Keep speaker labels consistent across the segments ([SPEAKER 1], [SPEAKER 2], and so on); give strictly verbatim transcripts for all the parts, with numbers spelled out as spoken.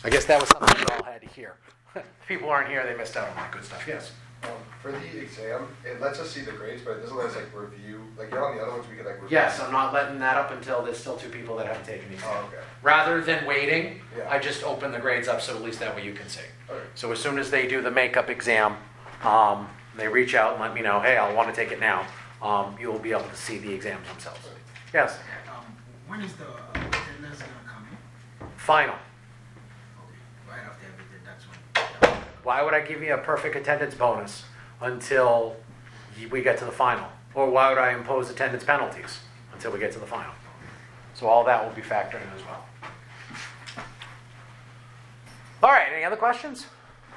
[SPEAKER 1] I guess that was something we all had to hear. If people aren't here, they missed out on that good stuff. Yes?
[SPEAKER 2] Um, for the exam, it lets us see the grades, but it doesn't let us like review. Like, you know, on the other ones we could like review.
[SPEAKER 1] Yes, I'm not letting that up until there's still two people that haven't taken the exam.
[SPEAKER 2] Oh, okay.
[SPEAKER 1] Rather than waiting,
[SPEAKER 2] Yeah.
[SPEAKER 1] I just open the grades up so at least that way you can see.
[SPEAKER 2] Okay.
[SPEAKER 1] So as soon as they do the makeup exam, um, they reach out and let me know, hey, I want to take it now. Um, you'll be able to see the exams themselves. Yes?
[SPEAKER 3] Um, when is the attendance gonna come in?
[SPEAKER 1] Final.
[SPEAKER 3] Okay, right after everything, that's when.
[SPEAKER 1] Why would I give you a perfect attendance bonus until we get to the final? Or why would I impose attendance penalties until we get to the final? So all that will be factored in as well. All right, any other questions?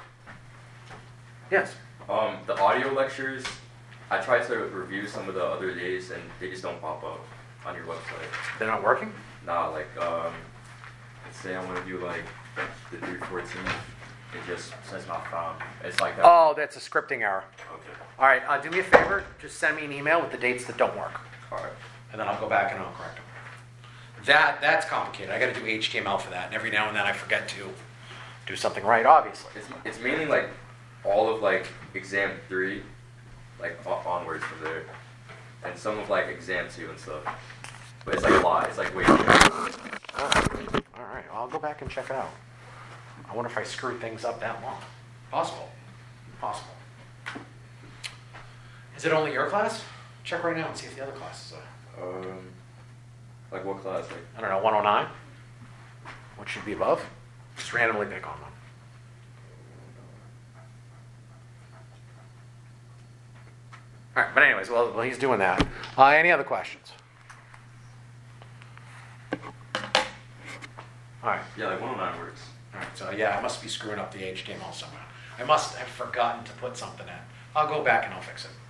[SPEAKER 1] Yes?
[SPEAKER 4] Um, the audio lectures, I tried to review some of the other days and they just don't pop up on your website.
[SPEAKER 1] They're not working?
[SPEAKER 4] Nah, like, um, let's say I want to do like the three fourteen, it just says not found. It's like that.
[SPEAKER 1] Oh, that's a scripting error.
[SPEAKER 4] Okay.
[SPEAKER 1] All right, uh, do me a favor. Just send me an email with the dates that don't work.
[SPEAKER 4] Alright.
[SPEAKER 1] And then I'll go back and I'll correct them. That, that's complicated. I got to do H T M L for that. And every now and then I forget to do something right, obviously.
[SPEAKER 4] It's, it's mainly like all of like exam three, like o- onwards from there. And some of like exam two and stuff. But it's like a lot. It's like way too much.
[SPEAKER 1] All right, all right. I'll go back and check it out. I wonder if I screwed things up that long. Possible. Possible. Is it only your class? Check right now and see if the other classes are.
[SPEAKER 4] Um, like what class? Like
[SPEAKER 1] I don't know, one oh nine? What should be above? Just randomly pick on them. All right, but anyways, well, well he's doing that. Uh, any other questions? All right.
[SPEAKER 4] yeah, like one oh nine works.
[SPEAKER 1] All right, so yeah, I must be screwing up the H T M L somewhere. I must have forgotten to put something in. I'll go back and I'll fix it.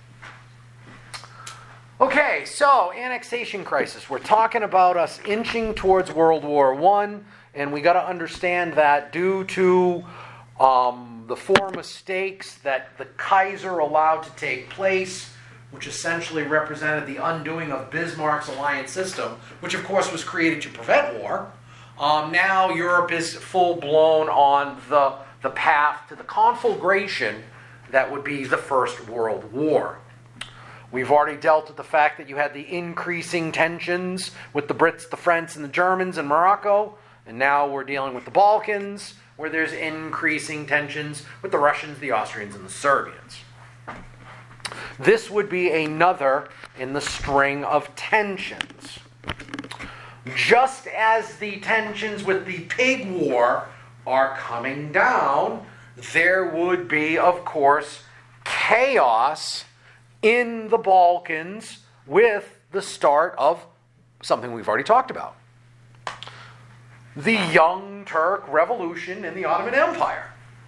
[SPEAKER 1] Okay, so annexation crisis. We're talking about us inching towards World War One, and we got to understand that due to um, the four mistakes that the Kaiser allowed to take place, which essentially represented the undoing of Bismarck's alliance system, which of course was created to prevent war. Um, now Europe is full-blown on the, the path to the conflagration that would be the First World War. We've already dealt with the fact that you had the increasing tensions with the Brits, the French, and the Germans in Morocco, and now we're dealing with the Balkans, where there's increasing tensions with the Russians, the Austrians, and the Serbians. This would be another in the string of tensions. Just as the tensions with the Pig War are coming down, there would be, of course, chaos in the Balkans with the start of something we've already talked about. The Young Turk Revolution in the Ottoman Empire.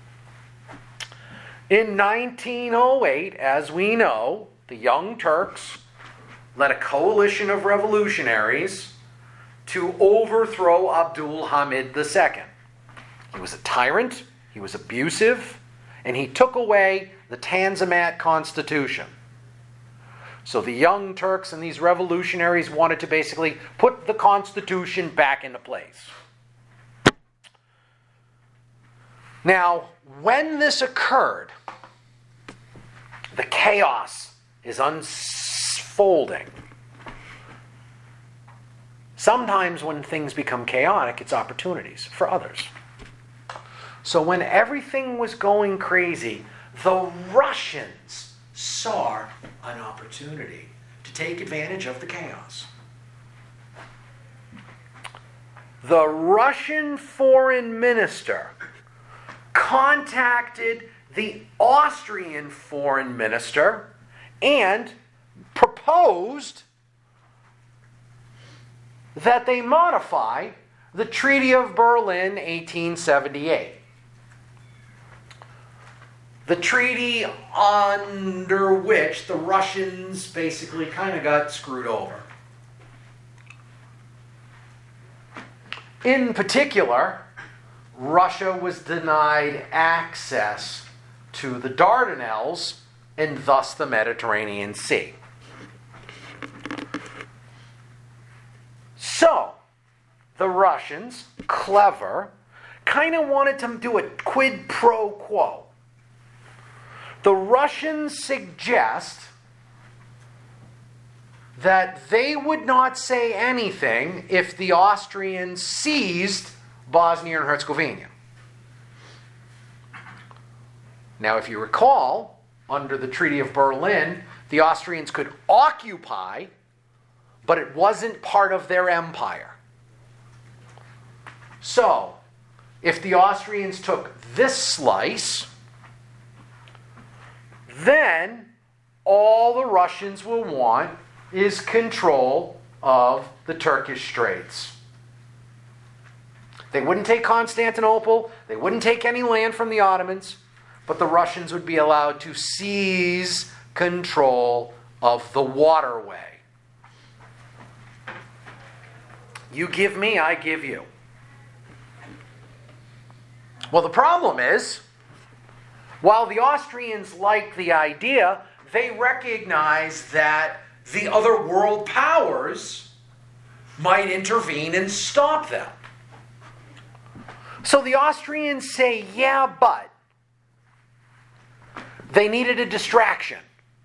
[SPEAKER 1] In nineteen oh eight, as we know, the Young Turks led a coalition of revolutionaries to overthrow Abdul Hamid the Second. He was a tyrant, he was abusive, and he took away the Tanzimat constitution. So the Young Turks and these revolutionaries wanted to basically put the constitution back into place. Now, when this occurred, the chaos is unfolding. Sometimes when things become chaotic, it's opportunities for others. So when everything was going crazy, the Russians saw an opportunity to take advantage of the chaos. The Russian foreign minister contacted the Austrian foreign minister and proposed that they modify the Treaty of Berlin, eighteen seventy-eight. The treaty under which the Russians basically kind of got screwed over. In particular, Russia was denied access to the Dardanelles and thus the Mediterranean Sea. So, the Russians, clever, kind of wanted to do a quid pro quo. The Russians suggest that they would not say anything if the Austrians seized Bosnia and Herzegovina. Now, if you recall, under the Treaty of Berlin, the Austrians could occupy, but it wasn't part of their empire. So, if the Austrians took this slice, then all the Russians will want is control of the Turkish Straits. They wouldn't take Constantinople, they wouldn't take any land from the Ottomans, but the Russians would be allowed to seize control of the waterway. You give me, I give you. Well, the problem is, while the Austrians like the idea, they recognize that the other world powers might intervene and stop them. So the Austrians say, yeah, but they needed a distraction.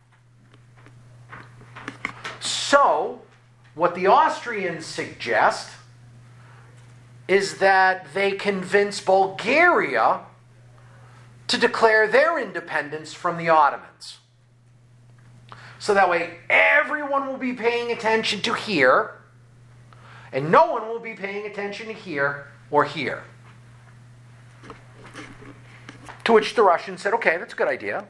[SPEAKER 1] So, what the Austrians suggest is that they convince Bulgaria to declare their independence from the Ottomans. So that way everyone will be paying attention to here, and no one will be paying attention to here or here. To which the Russians said, okay, that's a good idea.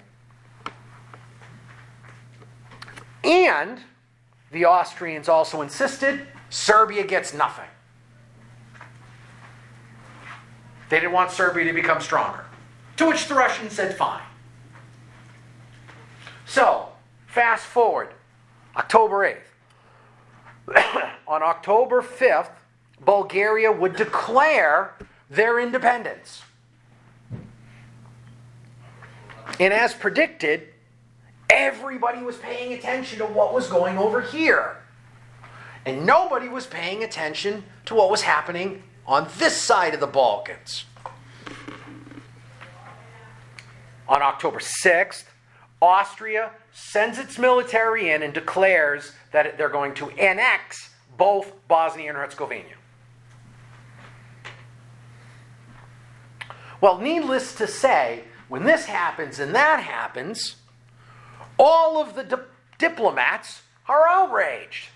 [SPEAKER 1] And the Austrians also insisted Serbia gets nothing. They didn't want Serbia to become stronger. To which the Russians said, fine. So, fast forward, October eighth. On October fifth, Bulgaria would declare their independence. And as predicted, everybody was paying attention to what was going over here. And nobody was paying attention to what was happening on this side of the Balkans. On October sixth, Austria sends its military in and declares that they're going to annex both Bosnia and Herzegovina. Well, needless to say, when this happens and that happens, all of the di- diplomats are outraged.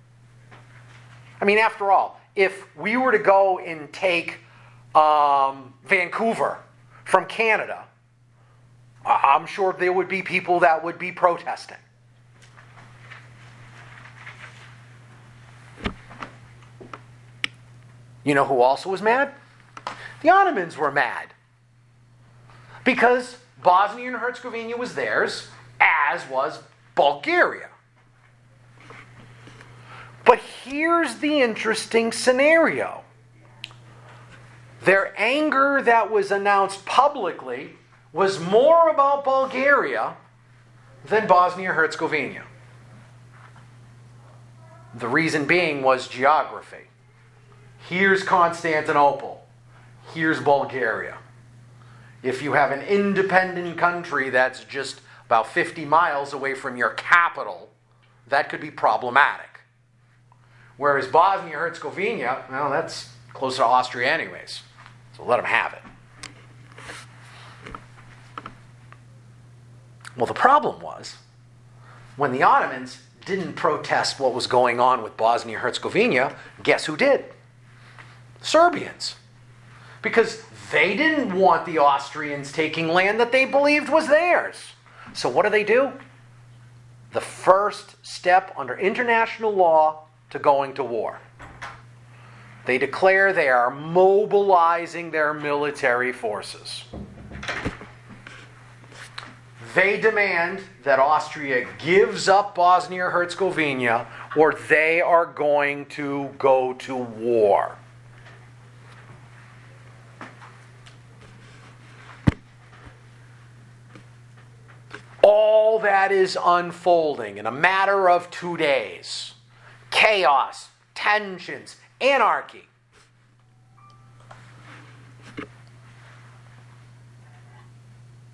[SPEAKER 1] I mean, after all, if we were to go and take um, Vancouver from Canada, I'm sure there would be people that would be protesting. You know who also was mad? The Ottomans were mad. Because Bosnia and Herzegovina was theirs, as was Bulgaria. But here's the interesting scenario. Their anger that was announced publicly was more about Bulgaria than Bosnia and Herzegovina. The reason being was geography. Here's Constantinople. Here's Bulgaria. If you have an independent country that's just about fifty miles away from your capital, that could be problematic. Whereas Bosnia and Herzegovina, well, that's close to Austria anyways. So let them have it. Well, the problem was, when the Ottomans didn't protest what was going on with Bosnia and Herzegovina, guess who did? Serbians. Because they didn't want the Austrians taking land that they believed was theirs. So what do they do? The first step under international law to going to war. They declare they are mobilizing their military forces. They demand that Austria gives up Bosnia and Herzegovina, or they are going to go to war. All that is unfolding in a matter of two days. Chaos, tensions, anarchy.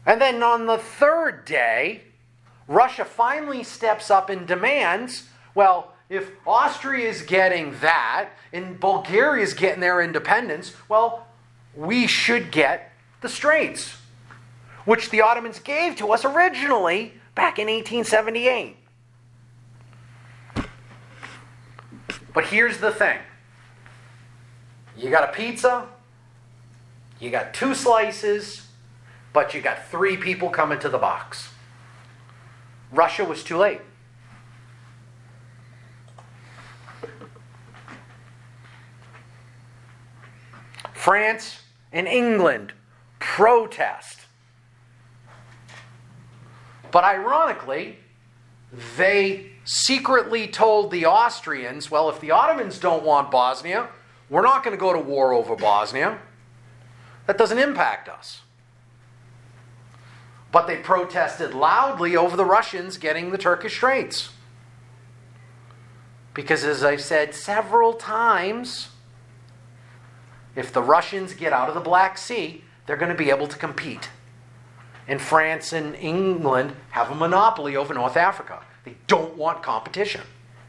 [SPEAKER 1] And then on the third day, Russia finally steps up and demands, well, if Austria is getting that and Bulgaria is getting their independence, well, we should get the Straits, which the Ottomans gave to us originally back in eighteen seventy-eight. But here's the thing. You got a pizza, you got two slices, but you got three people coming to the box. Russia was too late. France and England protest. But ironically, they secretly told the Austrians, well, if the Ottomans don't want Bosnia, we're not going to go to war over Bosnia. That doesn't impact us. But they protested loudly over the Russians getting the Turkish Straits. Because as I've said several times, if the Russians get out of the Black Sea, they're going to be able to compete. And France and England have a monopoly over North Africa. They don't want competition.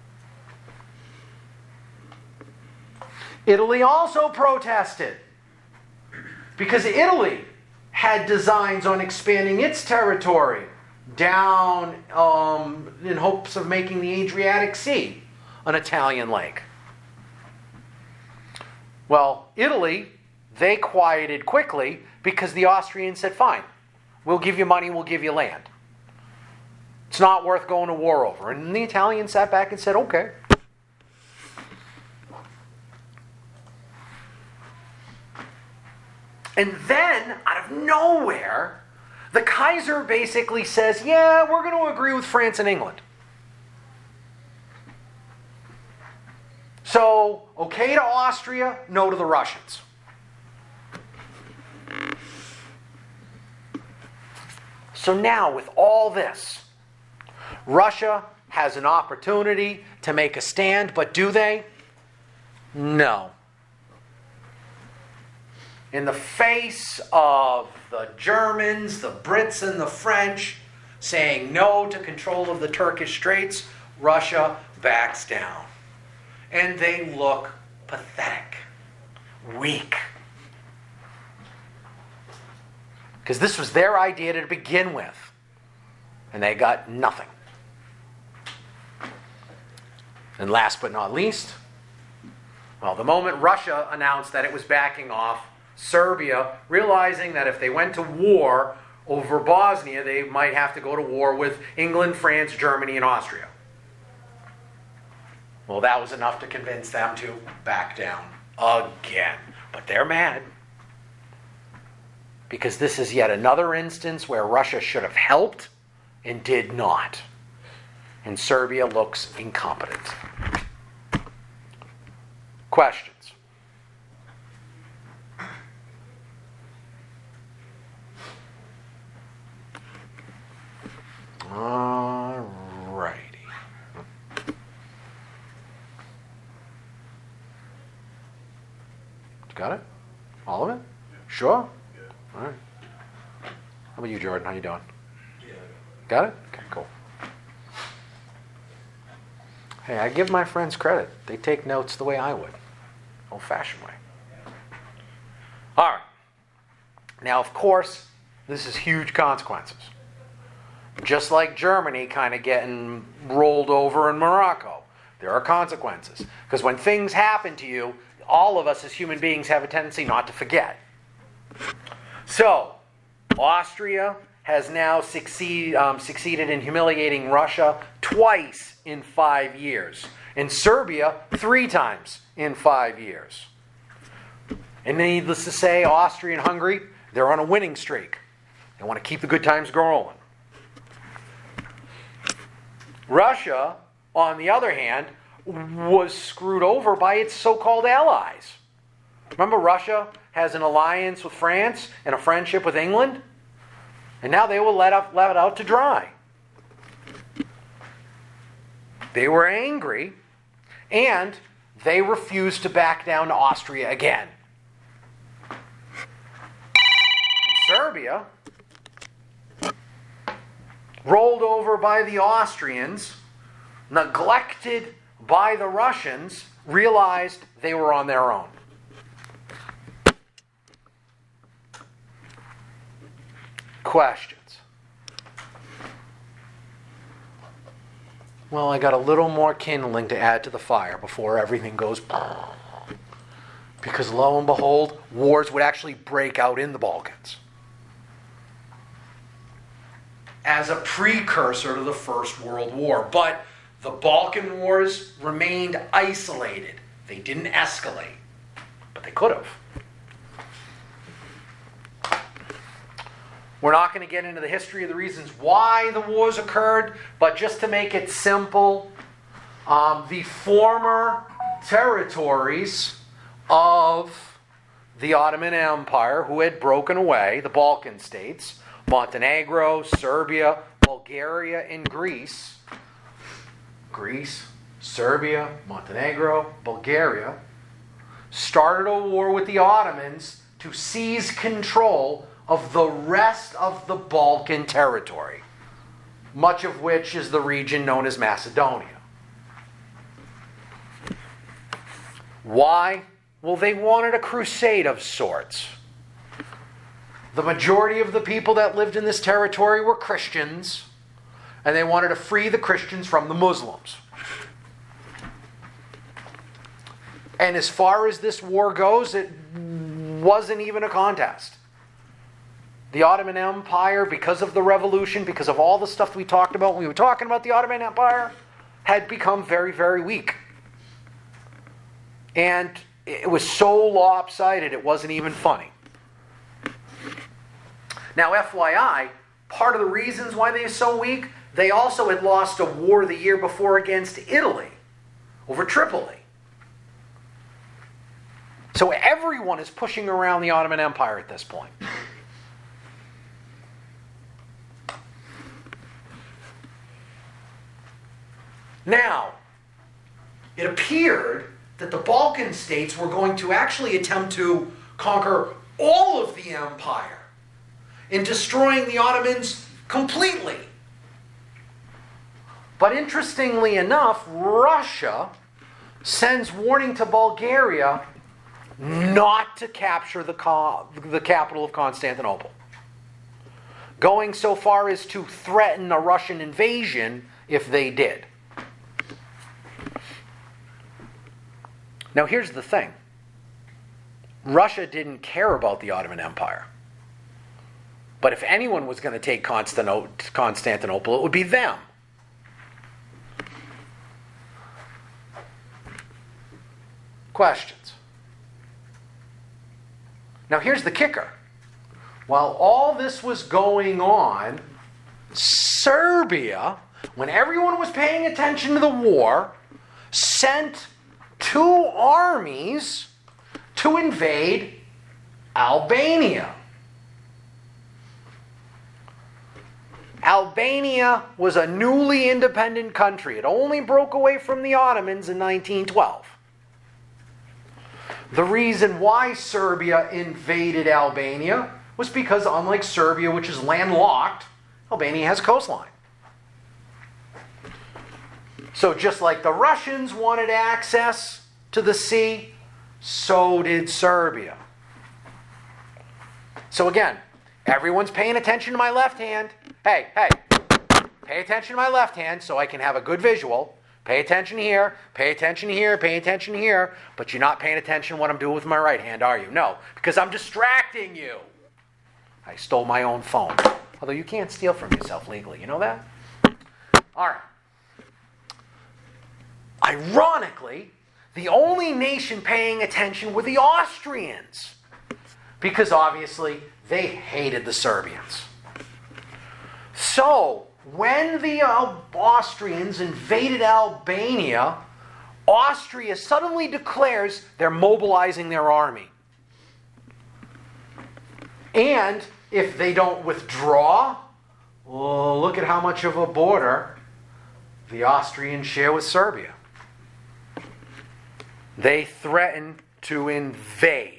[SPEAKER 1] Italy also protested because Italy had designs on expanding its territory down um, in hopes of making the Adriatic Sea an Italian lake. Well, Italy, they quieted quickly because the Austrians said, fine, we'll give you money, we'll give you land. It's not worth going to war over. And the Italians sat back and said, okay. And then, out of nowhere, the Kaiser basically says, yeah, we're going to agree with France and England. So, okay to Austria, no to the Russians. So now, with all this, Russia has an opportunity to make a stand, but do they? No. In the face of the Germans, the Brits, and the French saying no to control of the Turkish Straits, Russia backs down. And they look pathetic, weak. Because this was their idea to begin with. And they got nothing. And last but not least, well, the moment Russia announced that it was backing off, Serbia, realizing that if they went to war over Bosnia, they might have to go to war with England, France, Germany, and Austria. Well, that was enough to convince them to back down again. But they're mad. Because this is yet another instance where Russia should have helped and did not. And Serbia looks incompetent. Questions? All righty. Got it? All of it? Sure? All right. How about you, Jordan? How you doing?
[SPEAKER 2] Yeah.
[SPEAKER 1] Got it? Okay, cool. Hey, I give my friends credit. They take notes the way I would. Old-fashioned way. All right. Now, of course, this is huge consequences. Just like Germany kind of getting rolled over in Morocco. There are consequences. Because when things happen to you, all of us as human beings have a tendency not to forget. So, Austria has now succeed, um, succeeded in humiliating Russia twice in five years. And Serbia three times in five years. And needless to say, Austria and Hungary, they're on a winning streak. They want to keep the good times going. Russia, on the other hand, was screwed over by its so-called allies. Remember, Russia has an alliance with France and a friendship with England? And now they will let, up, let it out to dry. They were angry, and they refused to back down to Austria again. And Serbia, rolled over by the Austrians, neglected by the Russians, realized they were on their own. Questions? Well, I got a little more kindling to add to the fire before everything goes. Because lo and behold, wars would actually break out in the Balkans as a precursor to the First World War. But the Balkan Wars remained isolated. They didn't escalate, but they could have. We're not going to get into the history of the reasons why the wars occurred, but just to make it simple, um, the former territories of the Ottoman Empire who had broken away, the Balkan states, Montenegro, Serbia, Bulgaria, and Greece, Greece, Serbia, Montenegro, Bulgaria, started a war with the Ottomans to seize control of the rest of the Balkan territory, much of which is the region known as Macedonia. Why? Well, they wanted a crusade of sorts. The majority of the people that lived in this territory were Christians, and they wanted to free the Christians from the Muslims. And as far as this war goes, it wasn't even a contest. The Ottoman Empire, because of the revolution, because of all the stuff we talked about when we were talking about the Ottoman Empire, had become very, very weak. And it was so lopsided, it wasn't even funny. Now, F Y I, part of the reasons why they are so weak, they also had lost a war the year before against Italy over Tripoli. So everyone is pushing around the Ottoman Empire at this point. Now, it appeared that the Balkan states were going to actually attempt to conquer all of the empire in destroying the Ottomans completely. But interestingly enough, Russia sends warning to Bulgaria not to capture the, co- the capital of Constantinople, going so far as to threaten a Russian invasion if they did. Now here's the thing. Russia didn't care about the Ottoman Empire. But if anyone was going to take Constantinople, it would be them. Questions? Now here's the kicker. While all this was going on, Serbia, when everyone was paying attention to the war, sent two armies to invade Albania. Albania was a newly independent country. It only broke away from the Ottomans in nineteen twelve. The reason why Serbia invaded Albania was because, unlike Serbia, which is landlocked, Albania has a coastline. So just like the Russians wanted access to the sea, so did Serbia. So again, everyone's paying attention to my left hand. Hey, hey, pay attention to my left hand so I can have a good visual. Pay attention here, pay attention here, pay attention here, but you're not paying attention to what I'm doing with my right hand, are you? No, because I'm distracting you. I stole my own phone. Although you can't steal from yourself legally, you know that? All right. Ironically, the only nation paying attention were the Austrians, because obviously they hated the Serbians. So, when the Austrians invaded Albania, Austria suddenly declares they're mobilizing their army. And if they don't withdraw, well, look at how much of a border the Austrians share with Serbia. They threaten to invade.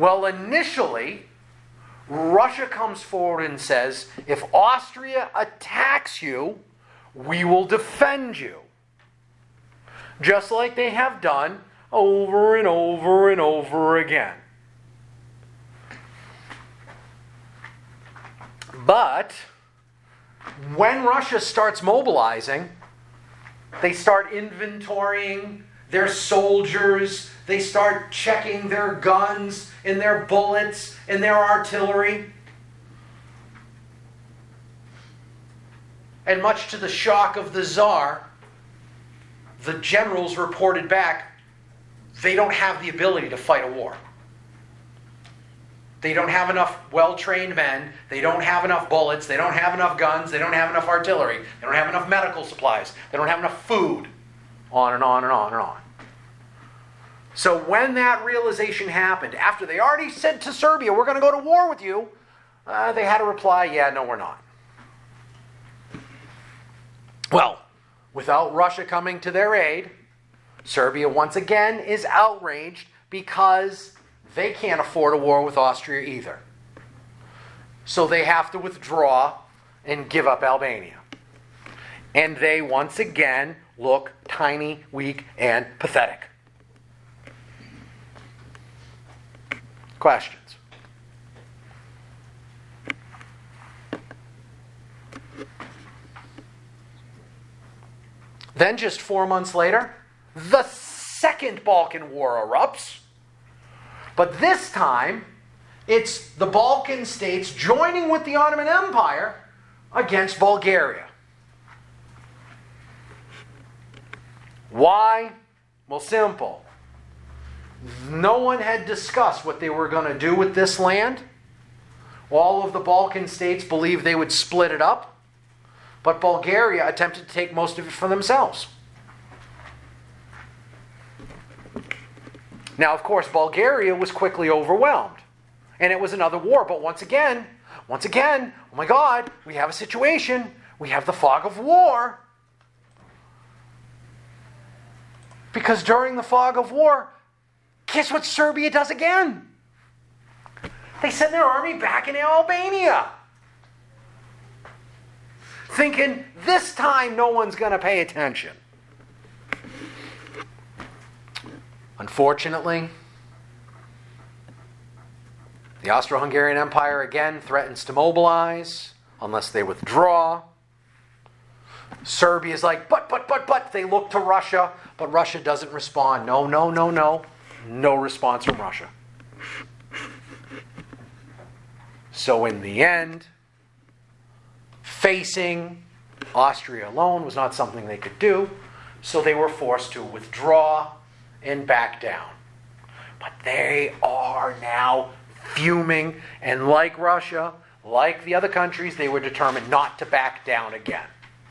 [SPEAKER 1] Well, initially, Russia comes forward and says, if Austria attacks you, we will defend you. Just like they have done over and over and over again. But when Russia starts mobilizing, they start inventorying their soldiers, they start checking their guns and their bullets and their artillery. And much to the shock of the Tsar, the generals reported back they don't have the ability to fight a war. They don't have enough well-trained men. They don't have enough bullets. They don't have enough guns. They don't have enough artillery. They don't have enough medical supplies. They don't have enough food. On and on and on and on. So when that realization happened, after they already said to Serbia, we're going to go to war with you, uh, they had to reply, yeah, no, we're not. Well, without Russia coming to their aid, Serbia once again is outraged because they can't afford a war with Austria either. So they have to withdraw and give up Albania. And they once again look tiny, weak, and pathetic. Questions? Then just four months later, the Second Balkan War erupts. But this time, it's the Balkan states joining with the Ottoman Empire against Bulgaria. Why? Well, simple. No one had discussed what they were going to do with this land. All of the Balkan states believed they would split it up, but Bulgaria attempted to take most of it for themselves. Now, of course, Bulgaria was quickly overwhelmed, and it was another war. But once again, once again, oh my God, we have a situation. We have the fog of war. Because during the fog of war, guess what Serbia does again? They send their army back in Albania. Thinking this time no one's going to pay attention. Unfortunately, the Austro-Hungarian Empire again threatens to mobilize unless they withdraw. Serbia's like, but, but, but, but. They look to Russia, but Russia doesn't respond. No, no, no, no. No response from Russia. So in the end, facing Austria alone was not something they could do, so they were forced to withdraw and back down. But they are now fuming, and like Russia, like the other countries, they were determined not to back down again.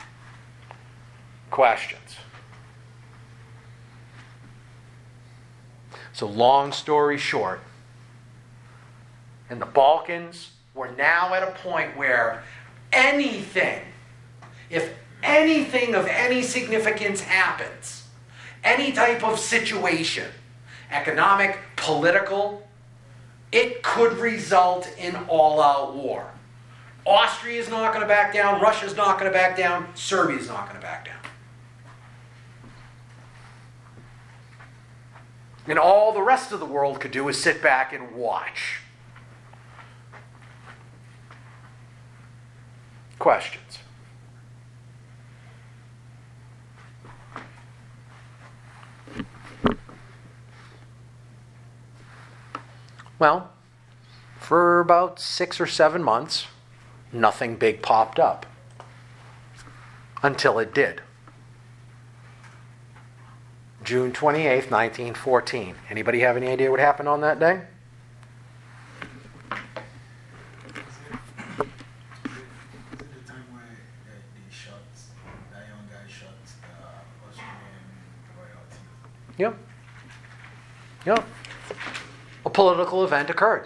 [SPEAKER 1] Questions? So long story short, in the Balkans, we're now at a point where anything, if anything of any significance happens, any type of situation, economic, political, it could result in all-out war. Austria is not going to back down, Russia's not going to back down, Serbia's not going to back down. And all the rest of the world could do is sit back and watch. Questions? Well, for about six or seven months, nothing big popped up. Until it did. June twenty-eighth, nineteen fourteen. Anybody have any idea what happened on that day? Yep. Yep. A political event occurred.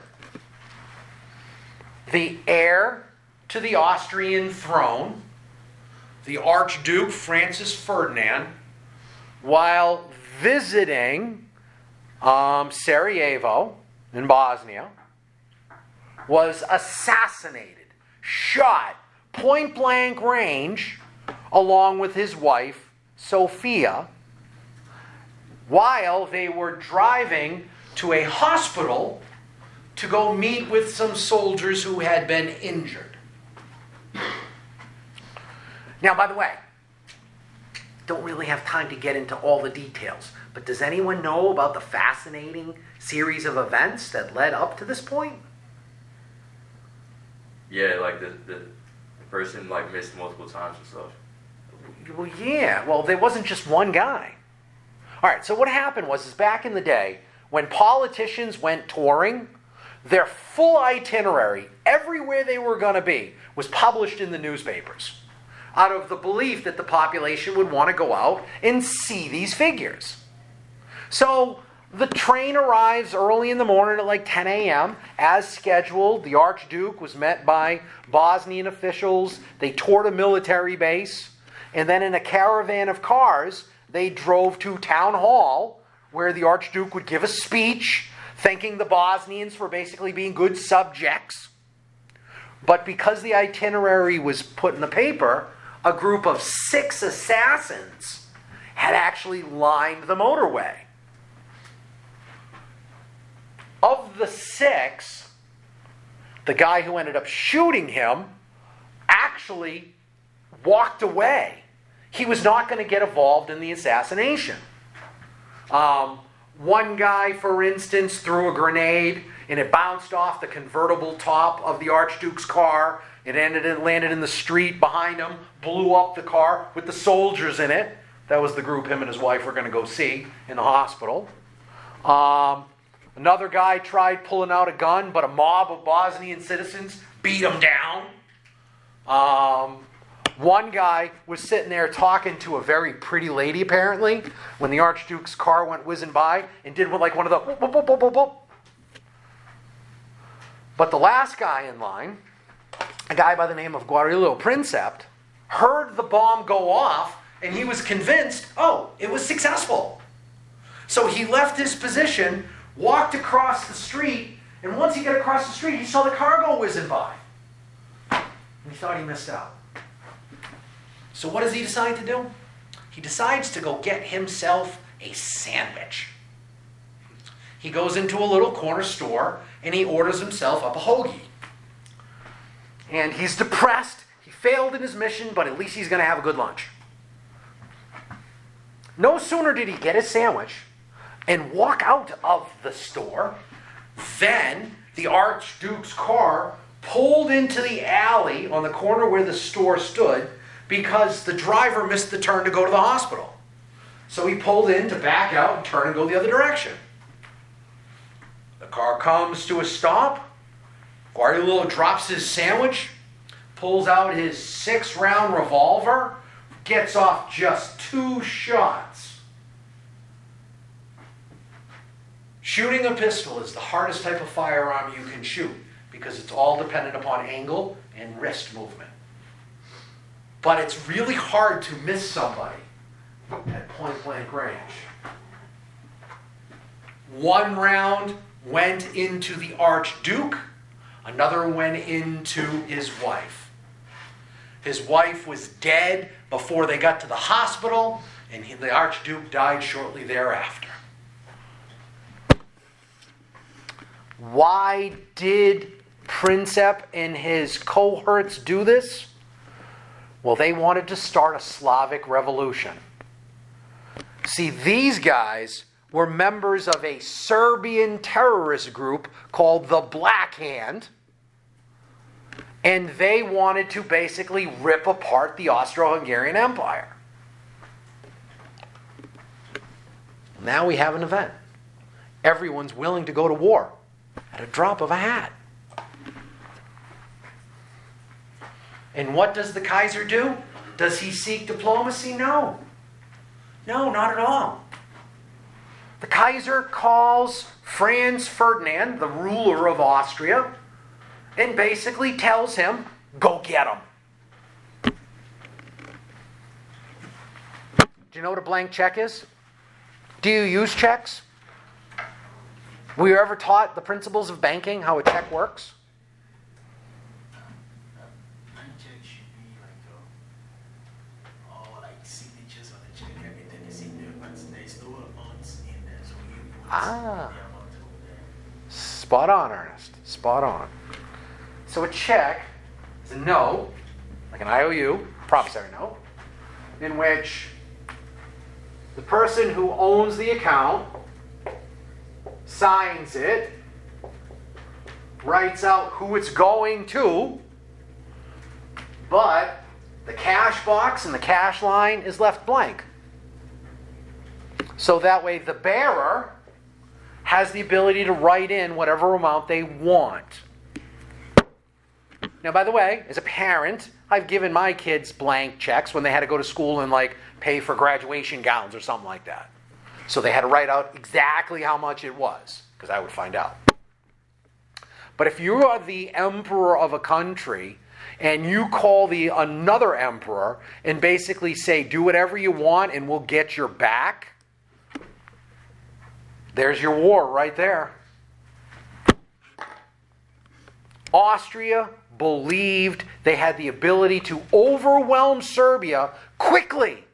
[SPEAKER 1] The heir to the Austrian throne, the Archduke Francis Ferdinand, while visiting um, Sarajevo, in Bosnia, was assassinated, shot, point blank range, along with his wife, Sophia, while they were driving to a hospital to go meet with some soldiers who had been injured. Now, by the way, don't really have time to get into all the details, but does anyone know about the fascinating series of events that led up to this point?
[SPEAKER 4] Yeah, like the, the, the person like missed multiple times and stuff.
[SPEAKER 1] Well, yeah. Well, there wasn't just one guy. All right, so what happened was, is back in the day, when politicians went touring, their full itinerary, everywhere they were going to be, was published in the newspapers, out of the belief that the population would want to go out and see these figures. So the train arrives early in the morning at like ten a.m. As scheduled, the Archduke was met by Bosnian officials. They toured a military base. And then in a caravan of cars, they drove to town hall, where the Archduke would give a speech thanking the Bosnians for basically being good subjects. But because the itinerary was put in the paper, a group of six assassins had actually lined the motorway. Of the six, the guy who ended up shooting him actually walked away. He was not going to get involved in the assassination. Um, one guy, for instance, threw a grenade and it bounced off the convertible top of the Archduke's car. It ended and landed in the street behind him, blew up the car with the soldiers in it. That was the group him and his wife were going to go see in the hospital. Um, another guy tried pulling out a gun, but a mob of Bosnian citizens beat him down. Um, one guy was sitting there talking to a very pretty lady, apparently, when the Archduke's car went whizzing by and did like one of the boop, boop, boop, boop, boop, boop. But the last guy in line, a guy by the name of Gavrilo Princip, heard the bomb go off and he was convinced, oh, it was successful. So he left his position, walked across the street, and once he got across the street, he saw the car go whizzing by. And he thought he missed out. So what does he decide to do? He decides to go get himself a sandwich. He goes into a little corner store and he orders himself up a hoagie. And he's depressed. He failed in his mission, but at least he's going to have a good lunch. No sooner did he get his sandwich and walk out of the store than the Archduke's car pulled into the alley on the corner where the store stood because the driver missed the turn to go to the hospital. So he pulled in to back out and turn and go the other direction. The car comes to a stop. Gavrilo drops his sandwich, pulls out his six-round revolver, gets off just two shots. Shooting a pistol is the hardest type of firearm you can shoot because it's all dependent upon angle and wrist movement. But it's really hard to miss somebody at point-blank range. One round went into the Archduke. Another went into his wife. His wife was dead before they got to the hospital, and he, the Archduke died shortly thereafter. Why did Princip and his cohorts do this? Well, they wanted to start a Slavic revolution. See, these guys were members of a Serbian terrorist group called the Black Hand, and they wanted to basically rip apart the Austro-Hungarian Empire. Now we have an event. Everyone's willing to go to war at a drop of a hat. And what does the Kaiser do? Does he seek diplomacy? No. No, not at all. The Kaiser calls Franz Ferdinand, the ruler of Austria, and basically tells him, go get him. Do you know what a blank check is? Do you use checks? Were you ever taught the principles of banking, how a check works?
[SPEAKER 3] Bank check should be like uh, all like signatures on the check, everything is in there, but there's no amounts in there, so you put
[SPEAKER 1] Ah.
[SPEAKER 3] the amount over there.
[SPEAKER 1] Spot on, Ernest. Spot on. So a check is a note, like an I O U, promissory note, in which the person who owns the account signs it, writes out who it's going to, but the cash box and the cash line is left blank. So that way the bearer has the ability to write in whatever amount they want. Now, by the way, as a parent, I've given my kids blank checks when they had to go to school and like pay for graduation gowns or something like that. So they had to write out exactly how much it was, because I would find out. But if you are the emperor of a country and you call the another emperor and basically say, do whatever you want and we'll get your back, there's your war right there. Austria believed they had the ability to overwhelm Serbia quickly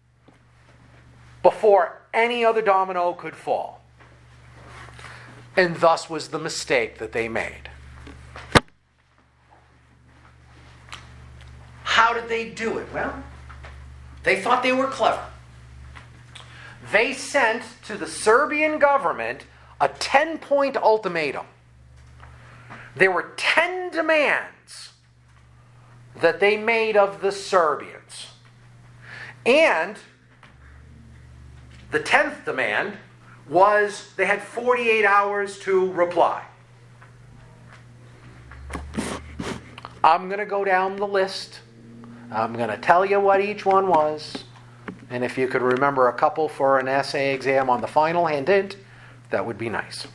[SPEAKER 1] before any other domino could fall. And thus was the mistake that they made. How did they do it? Well, they thought they were clever. They sent to the Serbian government a ten-point ultimatum. There were ten demands that they made of the Serbians. And the tenth demand was they had forty-eight hours to reply. I'm going to go down the list. I'm going to tell you what each one was. And if you could remember a couple for an essay exam on the final hint, that would be nice.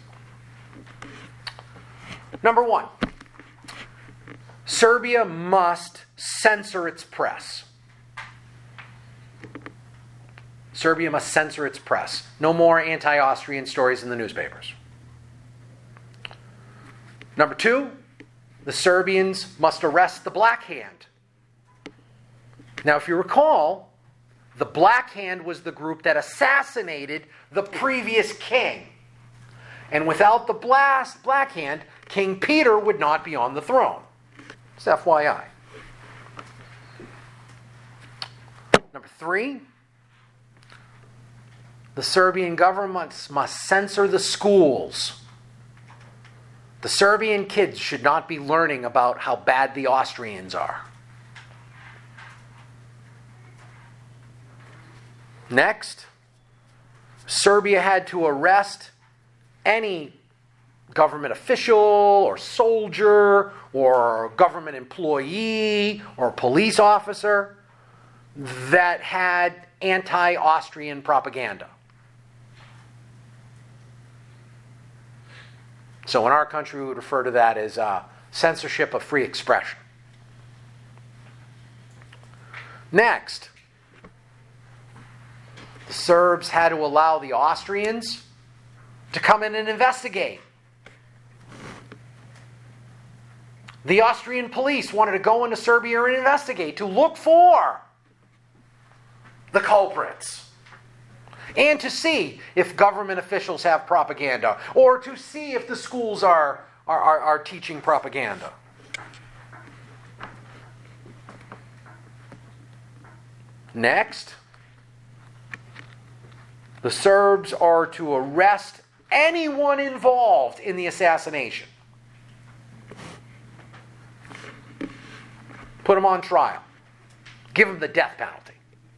[SPEAKER 1] Number one, Serbia must censor its press. Serbia must censor its press. No more anti-Austrian stories in the newspapers. Number two, the Serbians must arrest the Black Hand. Now, if you recall, the Black Hand was the group that assassinated the previous king. And without the blast Black Hand, King Peter would not be on the throne. It's F Y I. Number three, the Serbian government must censor the schools. The Serbian kids should not be learning about how bad the Austrians are. Next, Serbia had to arrest any government official or soldier or government employee or police officer that had anti-Austrian propaganda. So in our country, we would refer to that as uh, censorship of free expression. Next, the Serbs had to allow the Austrians to come in and investigate. The Austrian police wanted to go into Serbia and investigate, to look for the culprits. And to see if government officials have propaganda, or to see if the schools are, are, are, are teaching propaganda. Next, the Serbs are to arrest anyone involved in the assassination. Put them on trial. Give them the death penalty.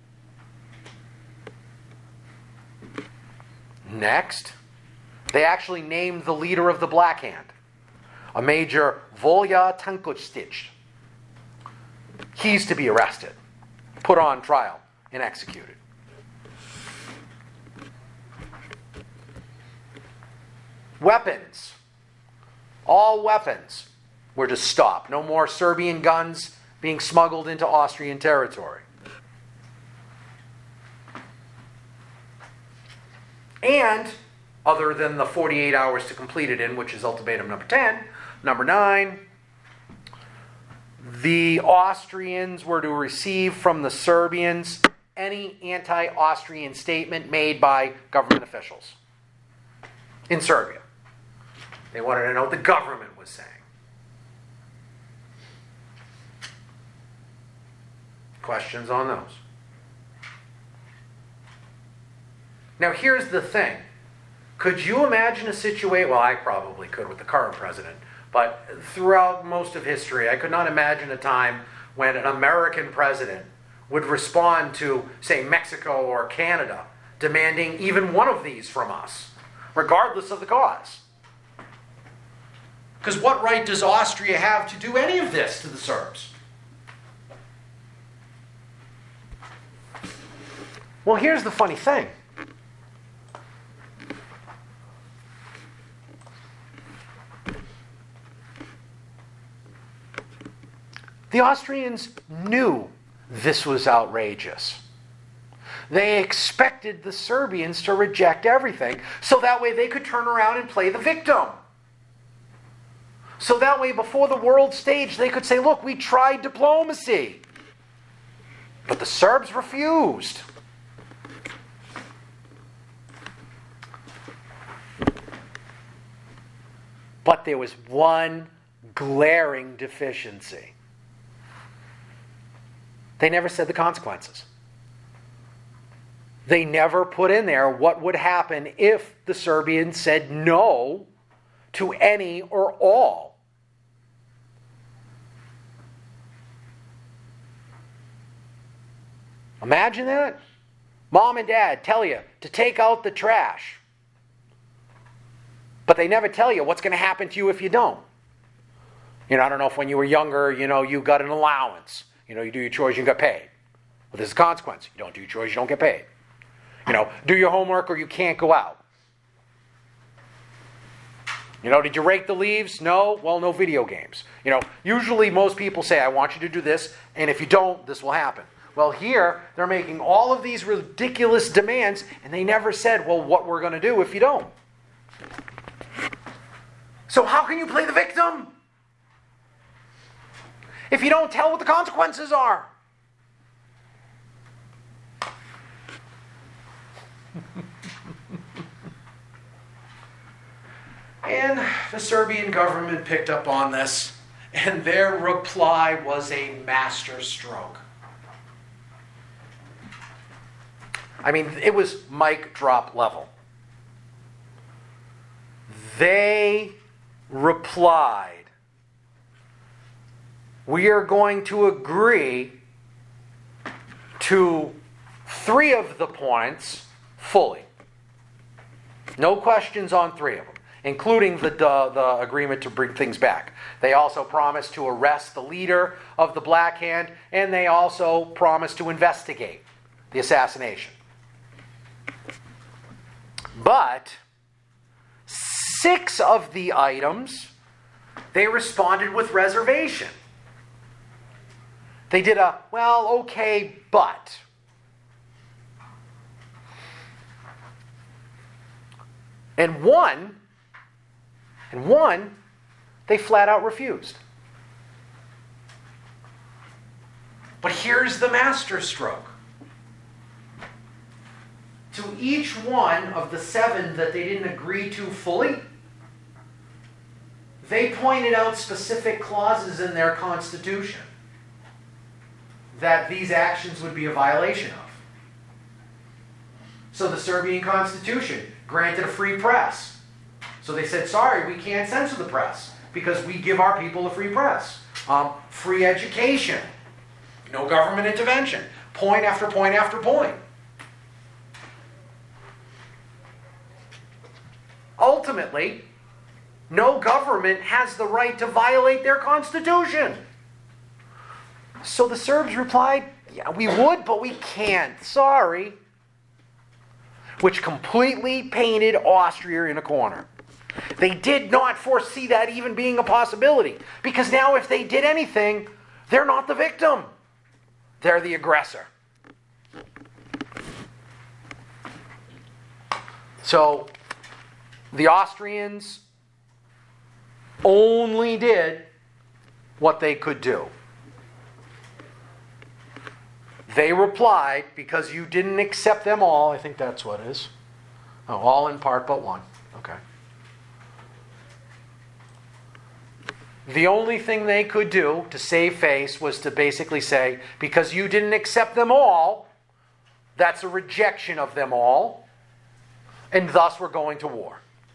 [SPEAKER 1] Next, they actually named the leader of the Black Hand, a Major Volja Tankostic. He's to be arrested, put on trial, and executed. Weapons. All weapons were to stop. No more Serbian guns being smuggled into Austrian territory. And other than the forty-eight hours to complete it in, which is ultimatum number ten. Number nine, the Austrians were to receive from the Serbians any anti-Austrian statement made by government officials in Serbia. They wanted to know what the government was saying. Questions on those? Now here's the thing. Could you imagine a situation, well, I probably could with the current president, but throughout most of history, I could not imagine a time when an American president would respond to, say, Mexico or Canada, demanding even one of these from us, regardless of the cause. Because what right does Austria have to do any of this to the Serbs? Well, here's the funny thing. The Austrians knew this was outrageous. They expected the Serbians to reject everything, so that way they could turn around and play the victim. So that way, before the world stage, they could say, look, we tried diplomacy. But the Serbs refused. But there was one glaring deficiency. They never said the consequences. They never put in there what would happen if the Serbians said no to any or all. Imagine that. Mom and dad tell you to take out the trash. But they never tell you what's going to happen to you if you don't. You know, I don't know if when you were younger, you know, you got an allowance. You know, you do your chores, you get paid. Well, there's a consequence. You don't do your chores, you don't get paid. You know, do your homework or you can't go out. You know, did you rake the leaves? No? Well, no video games. You know, usually most people say, I want you to do this, and if you don't, this will happen. Well, here, they're making all of these ridiculous demands, and they never said, well, what we're going to do if you don't. So how can you play the victim if you don't tell what the consequences are? And the Serbian government picked up on this, and their reply was a masterstroke. I mean, it was mic drop level. They replied, we are going to agree to three of the points fully. No questions on three of them, including the, the, the agreement to bring things back. They also promised to arrest the leader of the Black Hand, and they also promised to investigate the assassination. But six of the items, they responded with reservation. They did a, well, okay, but. And one, and one, they flat out refused. But here's the masterstroke. To each one of the seven that they didn't agree to fully, they pointed out specific clauses in their constitution that these actions would be a violation of. So the Serbian constitution granted a free press. So they said, sorry, we can't censor the press because we give our people a free press. Um, free education. No government intervention. Point after point after point. Ultimately, no government has the right to violate their constitution. So the Serbs replied, yeah, we would, but we can't. Sorry. Which completely painted Austria in a corner. They did not foresee that even being a possibility. Because now if they did anything, they're not the victim. They're the aggressor. So The Austrians only did what they could do. They replied, because you didn't accept them all, I think that's what it is. Oh, all in part but one. Okay. The only thing they could do to save face was to basically say, because you didn't accept them all, that's a rejection of them all, and thus we're going to war.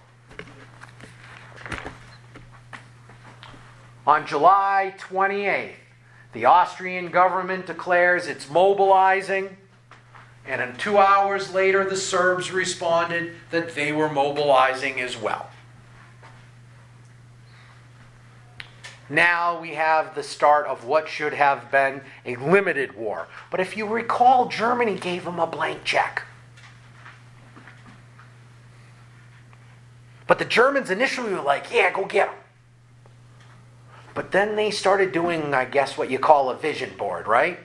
[SPEAKER 1] On July twenty-eighth, the Austrian government declares it's mobilizing, and then two hours later the Serbs responded that they were mobilizing as well. Now we have the start of what should have been a limited war. But if you recall, Germany gave them a blank check. But the Germans initially were like, yeah, go get them. But then they started doing, I guess, what you call a vision board, right?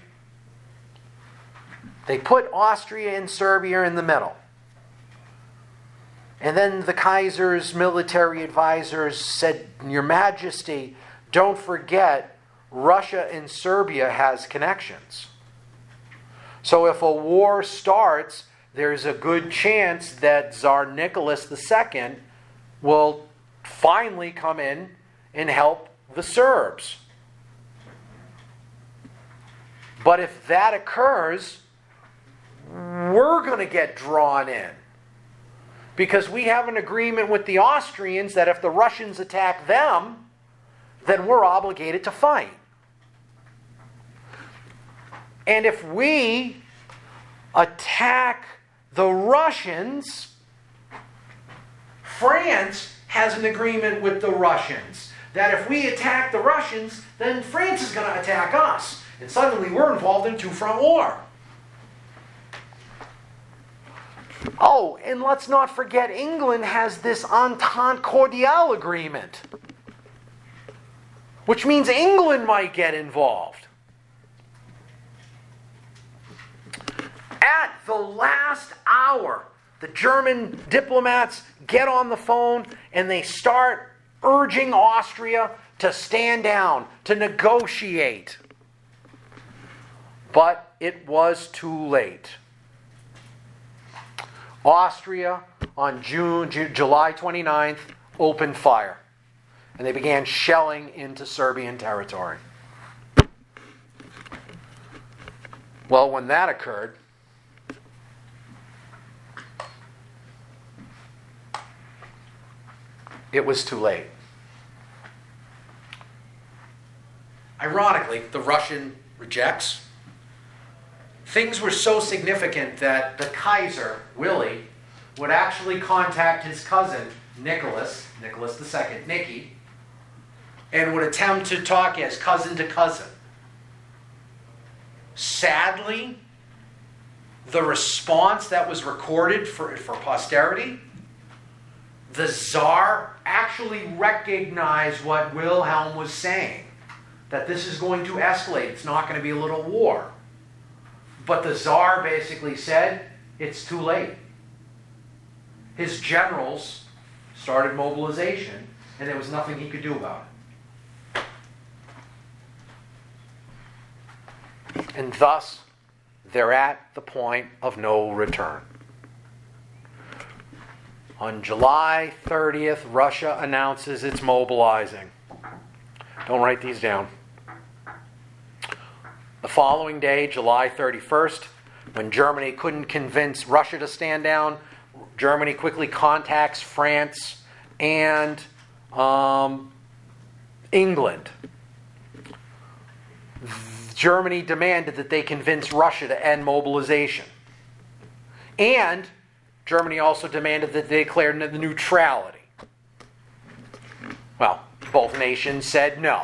[SPEAKER 1] They put Austria and Serbia in the middle. And then the Kaiser's military advisors said, Your Majesty, don't forget, Russia and Serbia has connections. So if a war starts, there's a good chance that Tsar Nicholas the Second will finally come in and help the Serbs. But if that occurs, we're going to get drawn in. Because we have an agreement with the Austrians that if the Russians attack them, then we're obligated to fight. And if we attack the Russians, France has an agreement with the Russians that if we attack the Russians, then France is going to attack us. And suddenly we're involved in a two-front war. Oh, and let's not forget England has this Entente Cordiale agreement, which means England might get involved. At the last hour, the German diplomats get on the phone and they start urging Austria to stand down, to negotiate. But it was too late. Austria, on June, Ju- July twenty-ninth, opened fire. And they began shelling into Serbian territory. Well, when that occurred, it was too late. Ironically, the Russian rejects. Things were so significant that the Kaiser, Willie, would actually contact his cousin, Nicholas, Nicholas the Second, Nicky, and would attempt to talk as cousin to cousin. Sadly, the response that was recorded for, for posterity, the Tsar actually recognized what Wilhelm was saying, that this is going to escalate. It's not going to be a little war. But the Tsar basically said, it's too late. His generals started mobilization, and there was nothing he could do about it. And thus, they're at the point of no return. On July thirtieth, Russia announces it's mobilizing. Don't write these down. The following day, July thirty-first, when Germany couldn't convince Russia to stand down, Germany quickly contacts France and um, England. Germany demanded that they convince Russia to end mobilization. And Germany also demanded that they declare the neutrality. Well, both nations said no.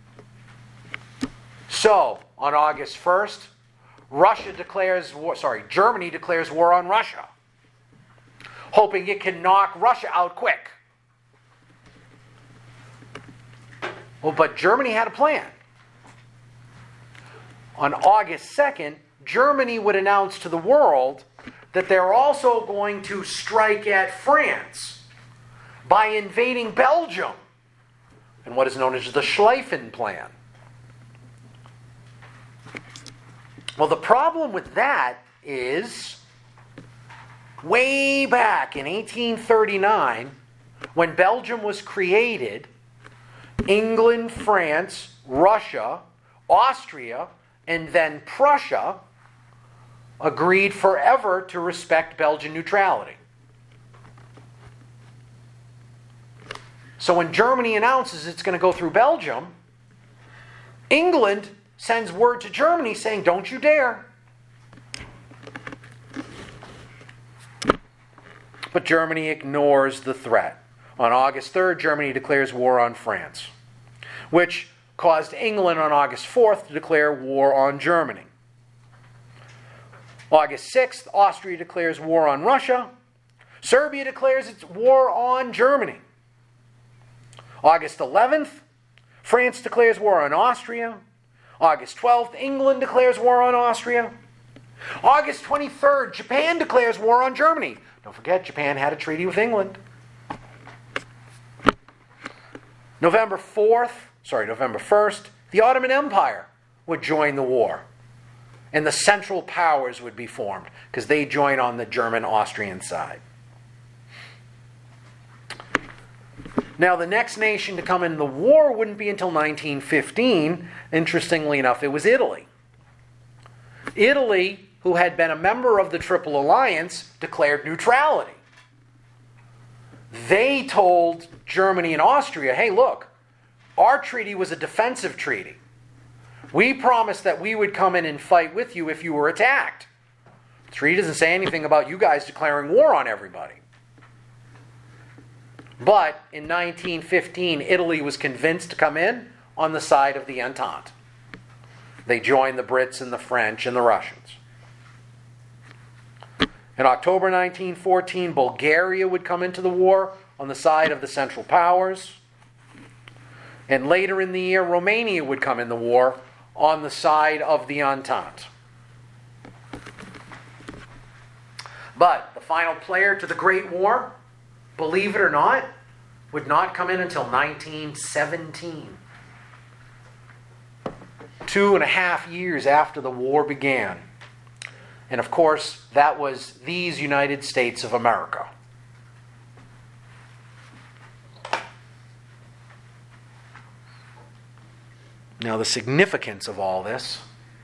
[SPEAKER 1] So, on August first, Russia declares war, sorry, Germany declares war on Russia, hoping it can knock Russia out quick. Well, but Germany had a plan. On August second, Germany would announce to the world that they're also going to strike at France by invading Belgium and what is known as the Schlieffen Plan. Well, the problem with that is way back in eighteen thirty-nine, when Belgium was created, England, France, Russia, Austria, and then Prussia agreed forever to respect Belgian neutrality. So when Germany announces it's going to go through Belgium, England sends word to Germany saying, don't you dare. But Germany ignores the threat. On August third, Germany declares war on France, which caused England on August fourth to declare war on Germany. August sixth, Austria declares war on Russia. Serbia declares its war on Germany. August eleventh, France declares war on Austria. August twelfth, England declares war on Austria. August twenty-third, Japan declares war on Germany. Don't forget, Japan had a treaty with England. November fourth, sorry, November first, the Ottoman Empire would join the war. And the Central Powers would be formed, because they join on the German-Austrian side. Now, the next nation to come in the war wouldn't be until nineteen fifteen. Interestingly enough, it was Italy. Italy, who had been a member of the Triple Alliance, declared neutrality. They told Germany and Austria, hey, look, our treaty was a defensive treaty. We promised that we would come in and fight with you if you were attacked. The treaty doesn't say anything about you guys declaring war on everybody. But in nineteen fifteen, Italy was convinced to come in on the side of the Entente. They joined the Brits and the French and the Russians. In October nineteen fourteen, Bulgaria would come into the war on the side of the Central Powers. And later in the year, Romania would come in the war on the side of the Entente. But the final player to the Great War, believe it or not, would not come in until nineteen seventeen. Two and a half years after the war began. And of course, that was these United States of America. Now, the significance of all this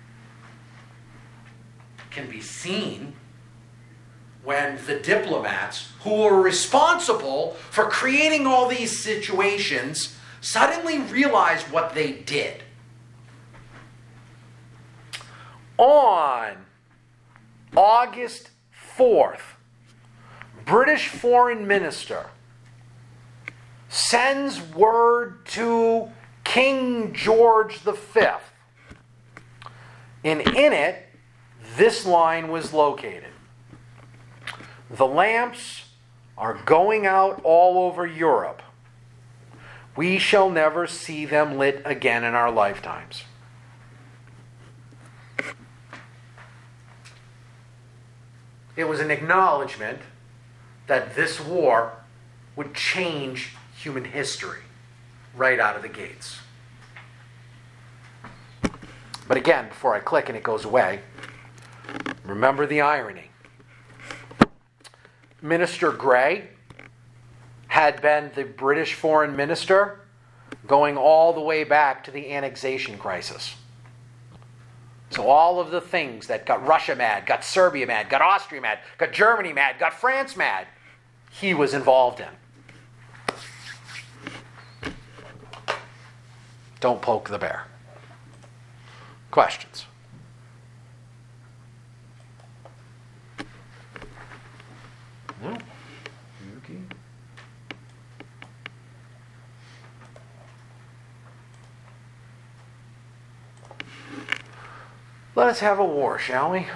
[SPEAKER 1] can be seen when the diplomats who were responsible for creating all these situations suddenly realized what they did. On August fourth, British Foreign Minister sends word to King George the Fifth. And in it, this line was located. The lamps are going out all over Europe. We shall never see them lit again in our lifetimes. It was an acknowledgement that this war would change human history right out of the gates. But again, before I click and it goes away, remember the irony. Minister Grey had been the British foreign minister going all the way back to the annexation crisis. So all of the things that got Russia mad, got Serbia mad, got Austria mad, got Germany mad, got France mad, he was involved in. Don't poke the bear. Questions? No? Okay. Let us have a war, shall we?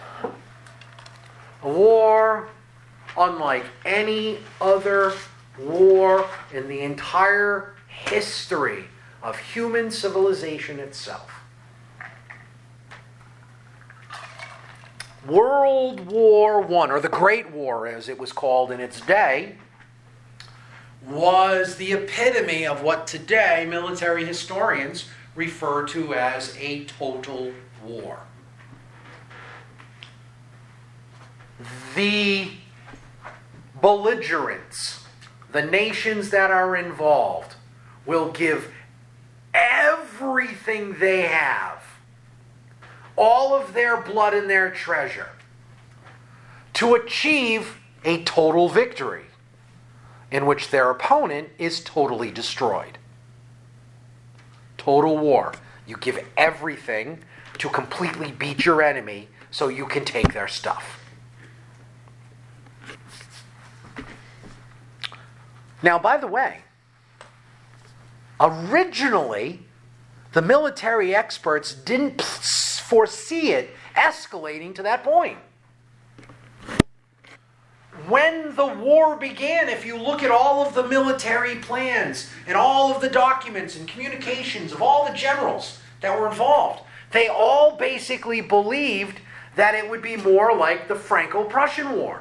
[SPEAKER 1] A war unlike any other war in the entire history of human civilization itself. World War One, or the Great War as it was called in its day, was the epitome of what today military historians refer to as a total war. The belligerents, the nations that are involved, will give everything they have, all of their blood and their treasure, to achieve a total victory in which their opponent is totally destroyed. Total war. You give everything to completely beat your enemy so you can take their stuff. Now, by the way, originally, the military experts didn't foresee it escalating to that point. When the war began, if you look at all of the military plans and all of the documents and communications of all the generals that were involved, they all basically believed that it would be more like the Franco-Prussian War.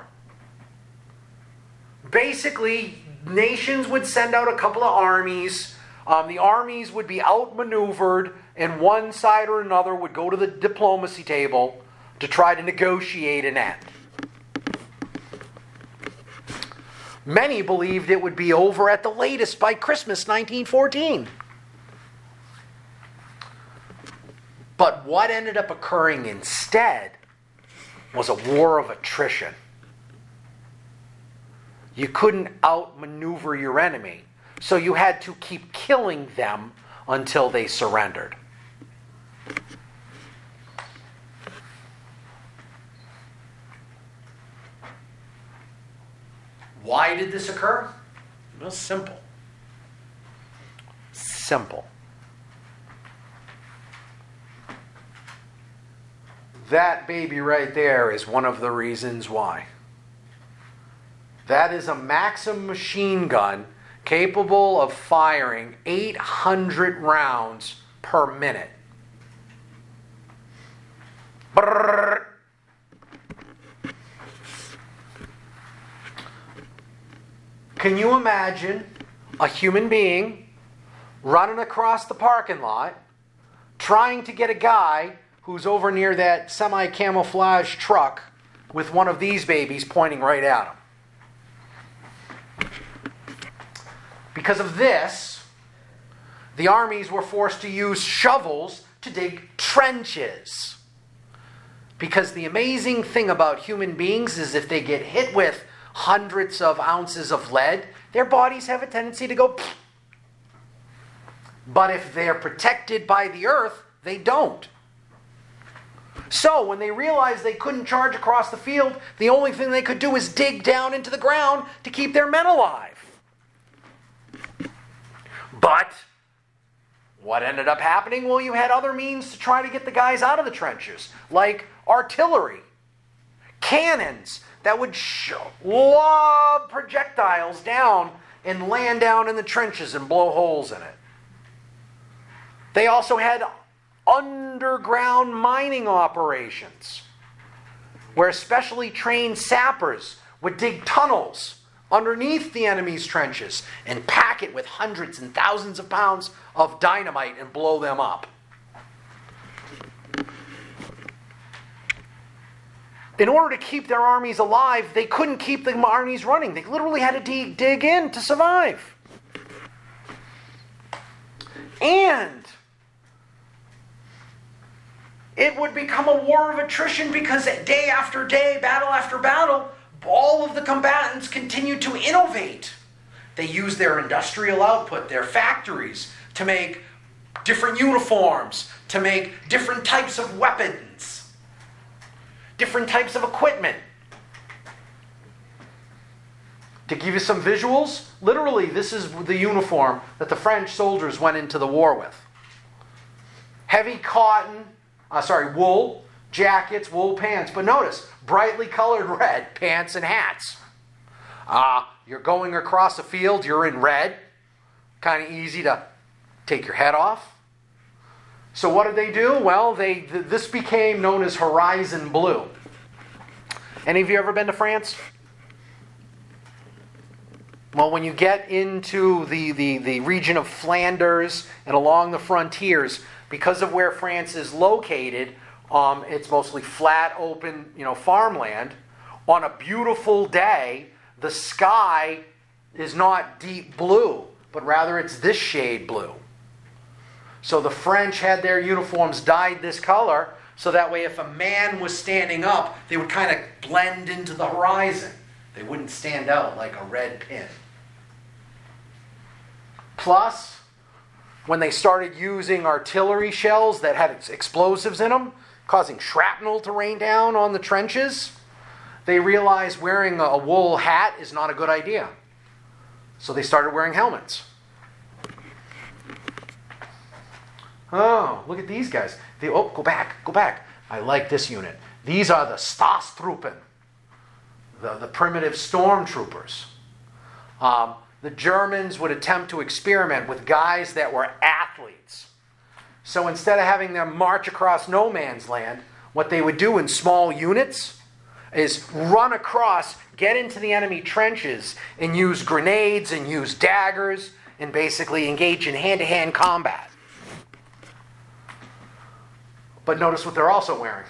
[SPEAKER 1] Basically, nations would send out a couple of armies. Um, the armies would be outmaneuvered, and one side or another would go to the diplomacy table to try to negotiate an end. Many believed it would be over at the latest by Christmas nineteen fourteen. But what ended up occurring instead was a war of attrition. You couldn't outmaneuver your enemy, so you had to keep killing them until they surrendered. Why did this occur? Well, simple. Simple. That baby right there is one of the reasons why. That is a Maxim machine gun capable of firing eight hundred rounds per minute. Brrr. Can you imagine a human being running across the parking lot trying to get a guy who's over near that semi-camouflage truck with one of these babies pointing right at him? Because of this, the armies were forced to use shovels to dig trenches. Because the amazing thing about human beings is if they get hit with hundreds of ounces of lead, their bodies have a tendency to go pfft. But if they're protected by the earth, they don't. So when they realized they couldn't charge across the field, the only thing they could do is dig down into the ground to keep their men alive. But what ended up happening? Well, you had other means to try to get the guys out of the trenches, like artillery, cannons that would lob projectiles down and land down in the trenches and blow holes in it. They also had underground mining operations, where specially trained sappers would dig tunnels underneath the enemy's trenches and pack it with hundreds and thousands of pounds of dynamite and blow them up. In order to keep their armies alive, they couldn't keep the armies running. They literally had to dig, dig in to survive. And it would become a war of attrition because day after day, battle after battle, all of the combatants continued to innovate. They used their industrial output, their factories, to make different uniforms, to make different types of weapons, different types of equipment. To give you some visuals, literally this is the uniform that the French soldiers went into the war with. Heavy cotton, uh, sorry, wool jackets, wool pants. But notice, brightly colored red pants and hats. Uh, you're going across a field, you're in red. Kind of easy to take your head off. So what did they do? Well, they th- this became known as Horizon Blue. Any of you ever been to France? Well, when you get into the, the, the region of Flanders and along the frontiers, because of where France is located, um, it's mostly flat, open, you know, farmland. On a beautiful day, the sky is not deep blue, but rather it's this shade blue. So the French had their uniforms dyed this color, so that way if a man was standing up, they would kind of blend into the horizon. They wouldn't stand out like a red pin. Plus, when they started using artillery shells that had explosives in them, causing shrapnel to rain down on the trenches, they realized wearing a wool hat is not a good idea. So they started wearing helmets. Oh, look at these guys. They, oh, go back, go back. I like this unit. These are the Staatstruppen, the, the primitive stormtroopers. Um, the Germans would attempt to experiment with guys that were athletes. So instead of having them march across no man's land, what they would do in small units is run across, get into the enemy trenches, and use grenades and use daggers and basically engage in hand-to-hand combat. But notice what they're also wearing.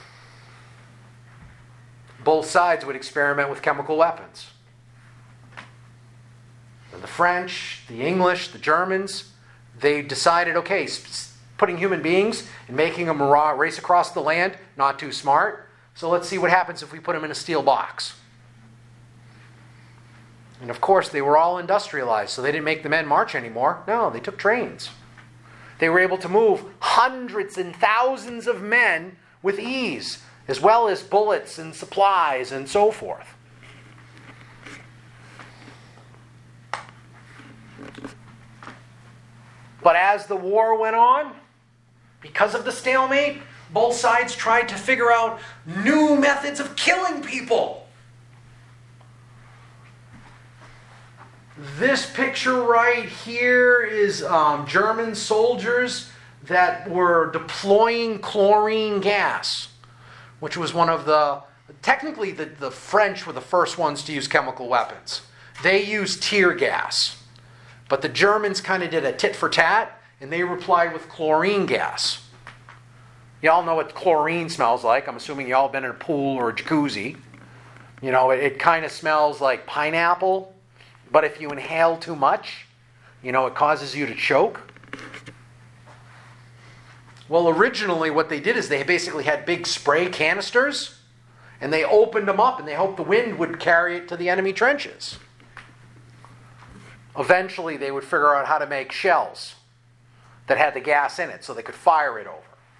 [SPEAKER 1] Both sides would experiment with chemical weapons. And the French, the English, the Germans, they decided, okay, putting human beings and making them race across the land, not too smart. So let's see what happens if we put them in a steel box. And of course, they were all industrialized, so they didn't make the men march anymore. No, they took trains. They were able to move hundreds and thousands of men with ease, as well as bullets and supplies and so forth. But as the war went on, because of the stalemate, both sides tried to figure out new methods of killing people. This picture right here is um, German soldiers that were deploying chlorine gas, which was one of the, technically the, the French were the first ones to use chemical weapons. They used tear gas. But the Germans kind of did a tit for tat, and they replied with chlorine gas. Y'all know what chlorine smells like. I'm assuming y'all have been in a pool or a jacuzzi. You know, it, it kind of smells like pineapple, but if you inhale too much, you know, it causes you to choke. Well, originally what they did is they basically had big spray canisters, and they opened them up, and they hoped the wind would carry it to the enemy trenches. Eventually, they would figure out how to make shells that had the gas in it so they could fire it over.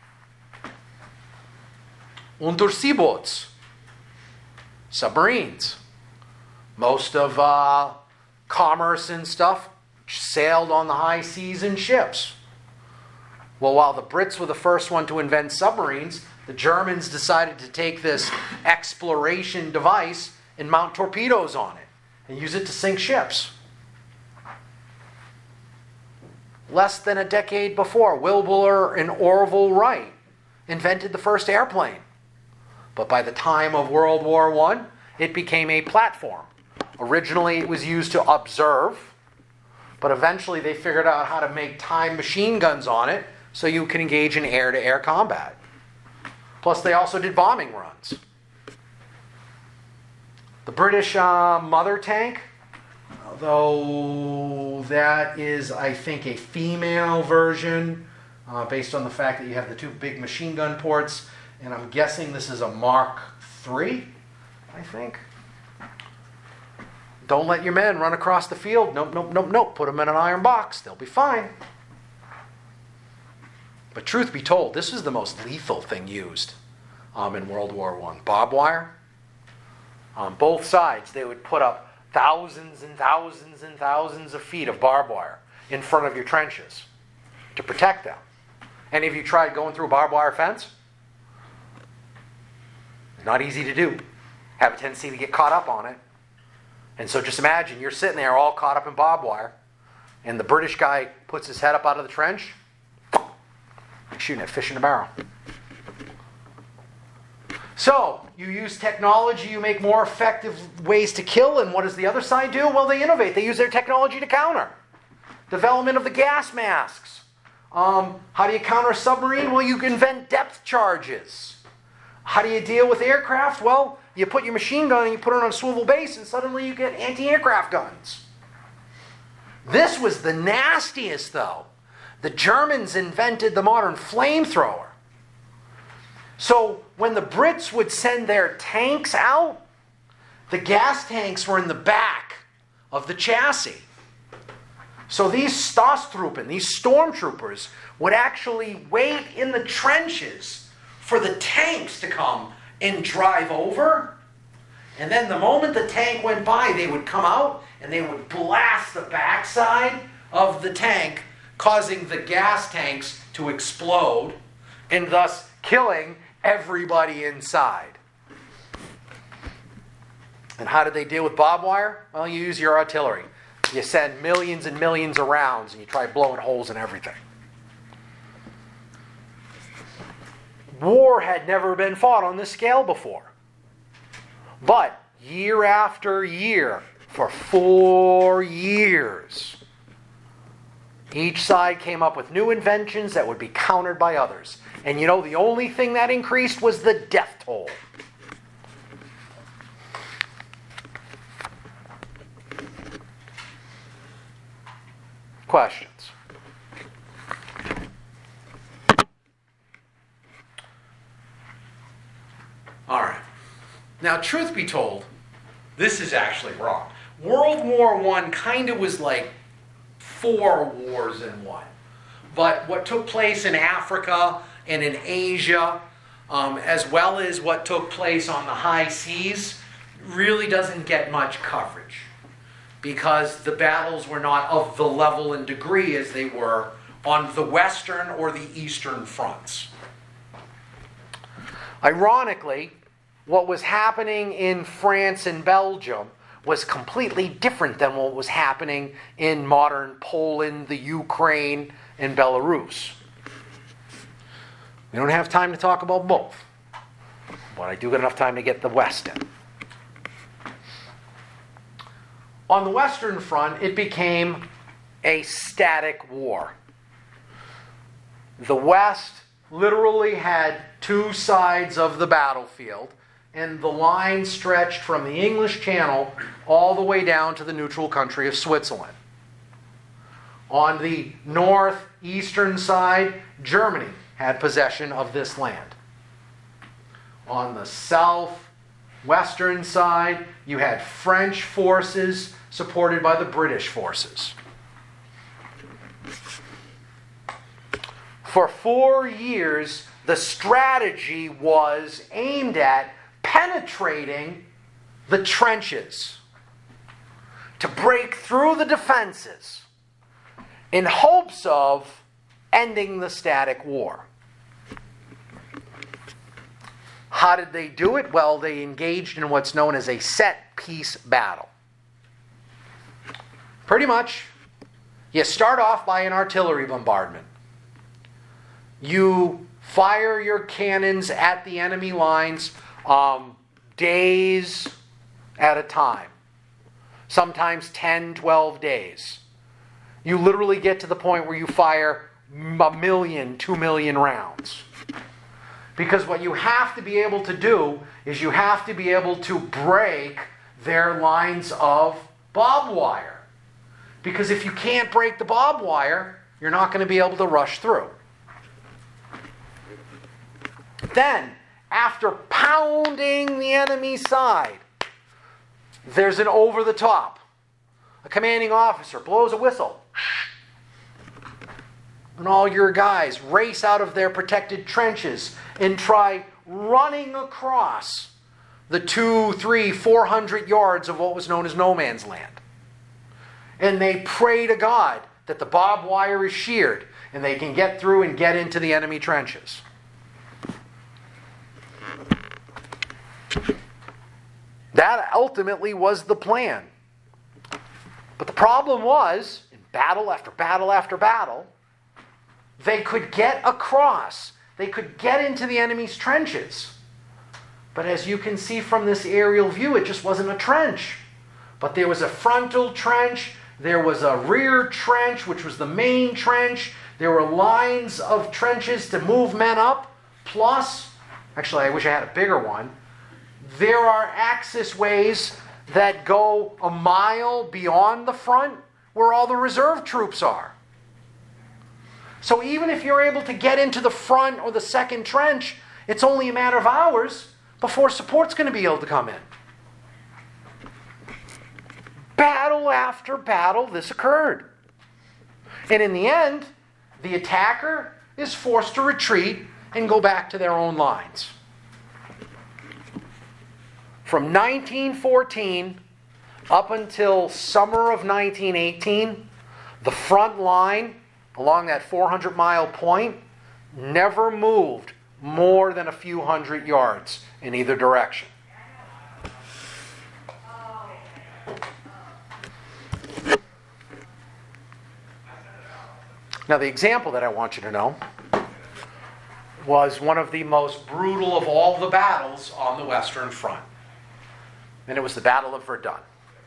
[SPEAKER 1] Unterseeboots, submarines. Most of uh, commerce and stuff sailed on the high seas in ships. Well, while the Brits were the first one to invent submarines, the Germans decided to take this exploration device and mount torpedoes on it and use it to sink ships. Less than a decade before, Wilbur and Orville Wright invented the first airplane. But by the time of World War One, it became a platform. Originally, it was used to observe, but eventually they figured out how to make time machine guns on it so you can engage in air-to-air combat. Plus, they also did bombing runs. The British uh, mother tank, although that is, I think, a female version uh, based on the fact that you have the two big machine gun ports, and I'm guessing this is a Mark three, I think. Don't let your men run across the field. Nope, nope, nope, nope. Put them in an iron box. They'll be fine. But truth be told, this is the most lethal thing used um, in World War One. Barbed wire. On both sides, they would put up thousands and thousands and thousands of feet of barbed wire in front of your trenches to protect them. Any of you tried going through a barbed wire fence? Not easy to do. Have a tendency to get caught up on it. And so just imagine you're sitting there all caught up in barbed wire, and the British guy puts his head up out of the trench, like shooting at fish in a barrel. So, you use technology, you make more effective ways to kill, and what does the other side do? Well, they innovate. They use their technology to counter. Development of the gas masks. Um, how do you counter a submarine? Well, you invent depth charges. How do you deal with aircraft? Well, you put your machine gun and you put it on a swivel base, and suddenly you get anti-aircraft guns. This was the nastiest, though. The Germans invented the modern flamethrower. So when the Brits would send their tanks out, the gas tanks were in the back of the chassis. So these Stoßtruppen, these stormtroopers, would actually wait in the trenches for the tanks to come and drive over. And then the moment the tank went by, they would come out and they would blast the backside of the tank, causing the gas tanks to explode and thus killing everybody inside. And how did they deal with barbed wire? Well, you use your artillery. You send millions and millions of rounds and you try blowing holes in everything. War had never been fought on this scale before. But year after year, for four years, each side came up with new inventions that would be countered by others. And you know, the only thing that increased was the death toll. Questions? All right. Now, truth be told, this is actually wrong. World War One kind of was like four wars in one. But what took place in Africa and in Asia, um, as well as what took place on the high seas, really doesn't get much coverage, because the battles were not of the level and degree as they were on the western or the eastern fronts. Ironically, what was happening in France and Belgium was completely different than what was happening in modern Poland, the Ukraine, and Belarus. We don't have time to talk about both, but I do get enough time to get the West in. On the Western Front, it became a static war. The West literally had two sides of the battlefield, and the line stretched from the English Channel all the way down to the neutral country of Switzerland. On the northeastern side, Germany had possession of this land. On the southwestern side, you had French forces supported by the British forces. For four years, the strategy was aimed at penetrating the trenches to break through the defenses in hopes of ending the static war. How did they do it? Well, they engaged in what's known as a set-piece battle. Pretty much, you start off by an artillery bombardment. You fire your cannons at the enemy lines um, days at a time. Sometimes ten, twelve days. You literally get to the point where you fire a million, two million rounds. Because what you have to be able to do is you have to be able to break their lines of barbed wire. Because if you can't break the barbed wire, you're not going to be able to rush through. Then, after pounding the enemy's side, there's an over-the-top. A commanding officer blows a whistle. And all your guys race out of their protected trenches and try running across the two, three, four hundred yards of what was known as no man's land. And they pray to God that the barbed wire is sheared and they can get through and get into the enemy trenches. That ultimately was the plan. But the problem was, in battle after battle after battle, they could get across. They could get into the enemy's trenches. But as you can see from this aerial view, it just wasn't a trench. But there was a frontal trench, there was a rear trench, which was the main trench. There were lines of trenches to move men up. Plus, actually I wish I had a bigger one, there are access ways that go a mile beyond the front where all the reserve troops are. So even if you're able to get into the front or the second trench, it's only a matter of hours before support's going to be able to come in. Battle after battle, this occurred. And in the end, the attacker is forced to retreat and go back to their own lines. From nineteen fourteen up until summer of nineteen eighteen, the front line along that four hundred mile point never moved more than a few hundred yards in either direction. Now, the example that I want you to know was one of the most brutal of all the battles on the Western Front. And it was the Battle of Verdun.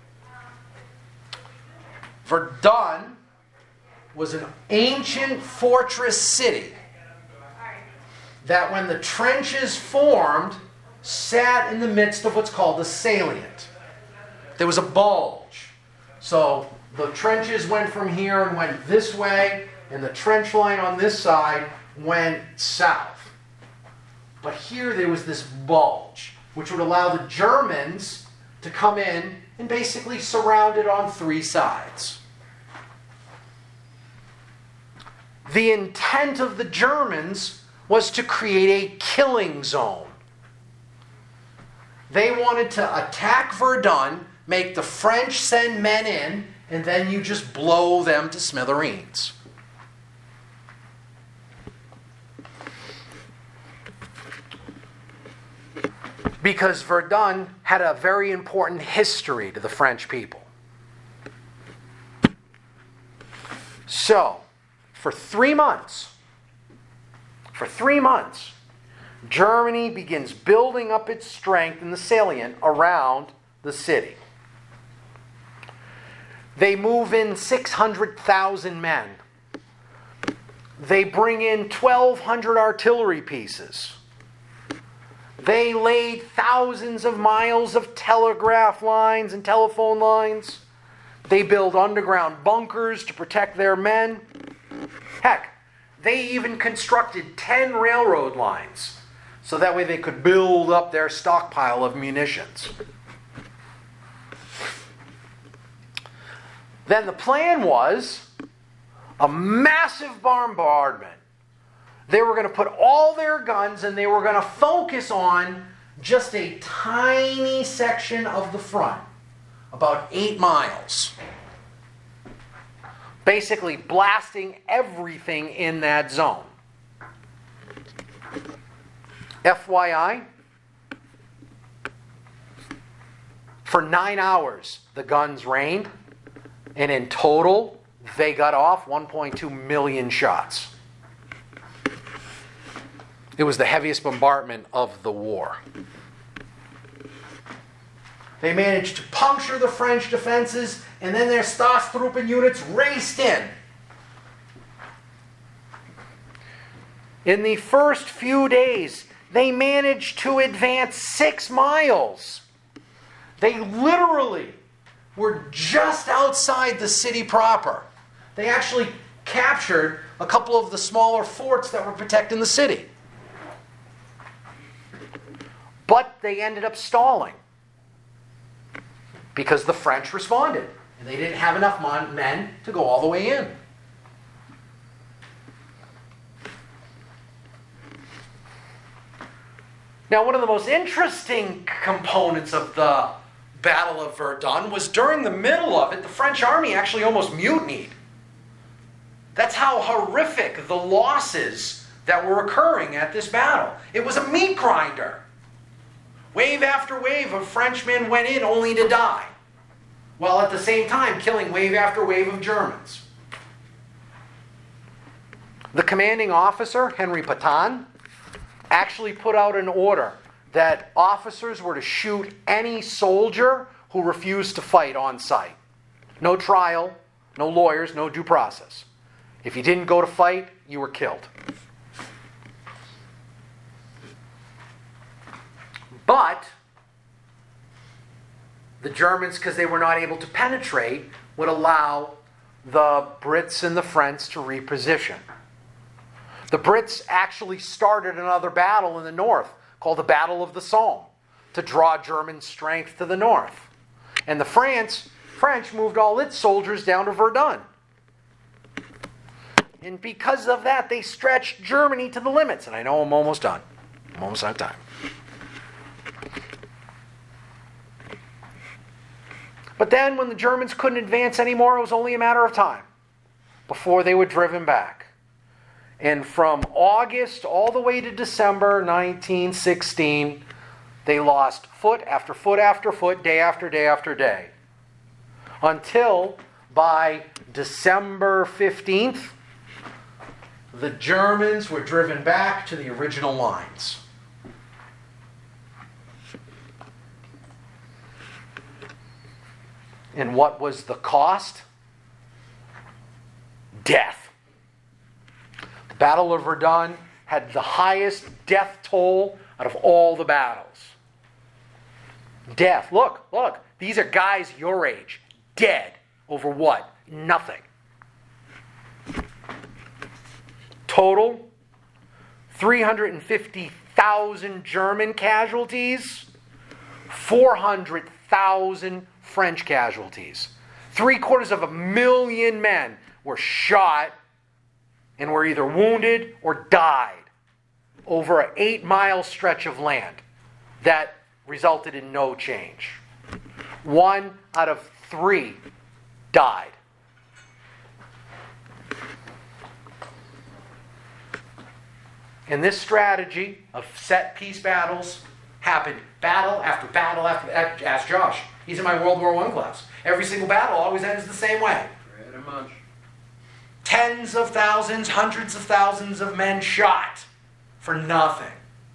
[SPEAKER 1] Verdun was an ancient fortress city that, when the trenches formed, sat in the midst of what's called the salient. There was a bulge. So the trenches went from here and went this way, and the trench line on this side went south. But here there was this bulge, which would allow the Germans to come in and basically surround it on three sides. The intent of the Germans was to create a killing zone. They wanted to attack Verdun, make the French send men in, and then you just blow them to smithereens. Because Verdun had a very important history to the French people. So, for three months, for three months, Germany begins building up its strength in the salient around the city. They move in six hundred thousand men. They bring in twelve hundred artillery pieces. They laid thousands of miles of telegraph lines and telephone lines. They build underground bunkers to protect their men. Heck, they even constructed ten railroad lines so that way they could build up their stockpile of munitions. Then the plan was a massive bombardment. They were going to put all their guns and they were going to focus on just a tiny section of the front, about eight miles. Basically blasting everything in that zone. F Y I, for nine hours the guns rained, and in total they got off one point two million shots. It was the heaviest bombardment of the war. They managed to puncture the French defenses, and then their Staatstruppen units raced in. In the first few days, they managed to advance six miles. They literally were just outside the city proper. They actually captured a couple of the smaller forts that were protecting the city. But they ended up stalling because the French responded, and they didn't have enough men to go all the way in. Now, one of the most interesting components of the Battle of Verdun was during the middle of it, the French army actually almost mutinied. That's how horrific the losses that were occurring at this battle. It was a meat grinder. Wave after wave of Frenchmen went in only to die, while at the same time killing wave after wave of Germans. The commanding officer, Henry Pétain, actually put out an order that officers were to shoot any soldier who refused to fight on sight. No trial, no lawyers, no due process. If you didn't go to fight, you were killed. But the Germans, because they were not able to penetrate, would allow the Brits and the French to reposition. The Brits actually started another battle in the north called the Battle of the Somme to draw German strength to the north. And the France, French moved all its soldiers down to Verdun. And because of that, they stretched Germany to the limits. And I know I'm almost done. I'm almost out of time. But then when the Germans couldn't advance anymore, it was only a matter of time before they were driven back. And from August all the way to December nineteen sixteen, they lost foot after foot after foot, day after day after day. Until by December fifteenth, the Germans were driven back to the original lines. And what was the cost? Death. The Battle of Verdun had the highest death toll out of all the battles. Death. Look, look. These are guys your age. Dead. Over what? Nothing. Total, three hundred fifty thousand German casualties, four hundred thousand French casualties. Three quarters of a million men were shot and were either wounded or died over an eight-mile stretch of land that resulted in no change. One out of three died. And this strategy of set piece battles happened battle after battle after. Ask Josh. He's in my World War One class. Every single battle always ends the same way.
[SPEAKER 4] Pretty much.
[SPEAKER 1] Tens of thousands, hundreds of thousands of men shot for nothing.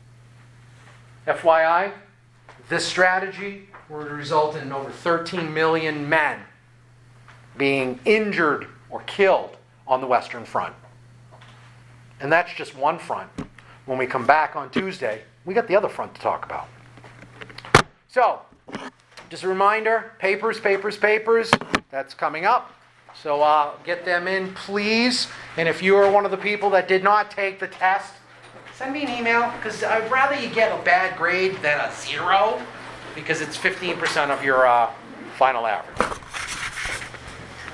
[SPEAKER 1] F Y I, this strategy would result in over thirteen million men being injured or killed on the Western Front. And that's just one front. When we come back on Tuesday, we got the other front to talk about. So, just a reminder, papers, papers, papers, that's coming up. So uh, get them in, please. And if you are one of the people that did not take the test, send me an email, because I'd rather you get a bad grade than a zero, because it's fifteen percent of your uh, final average.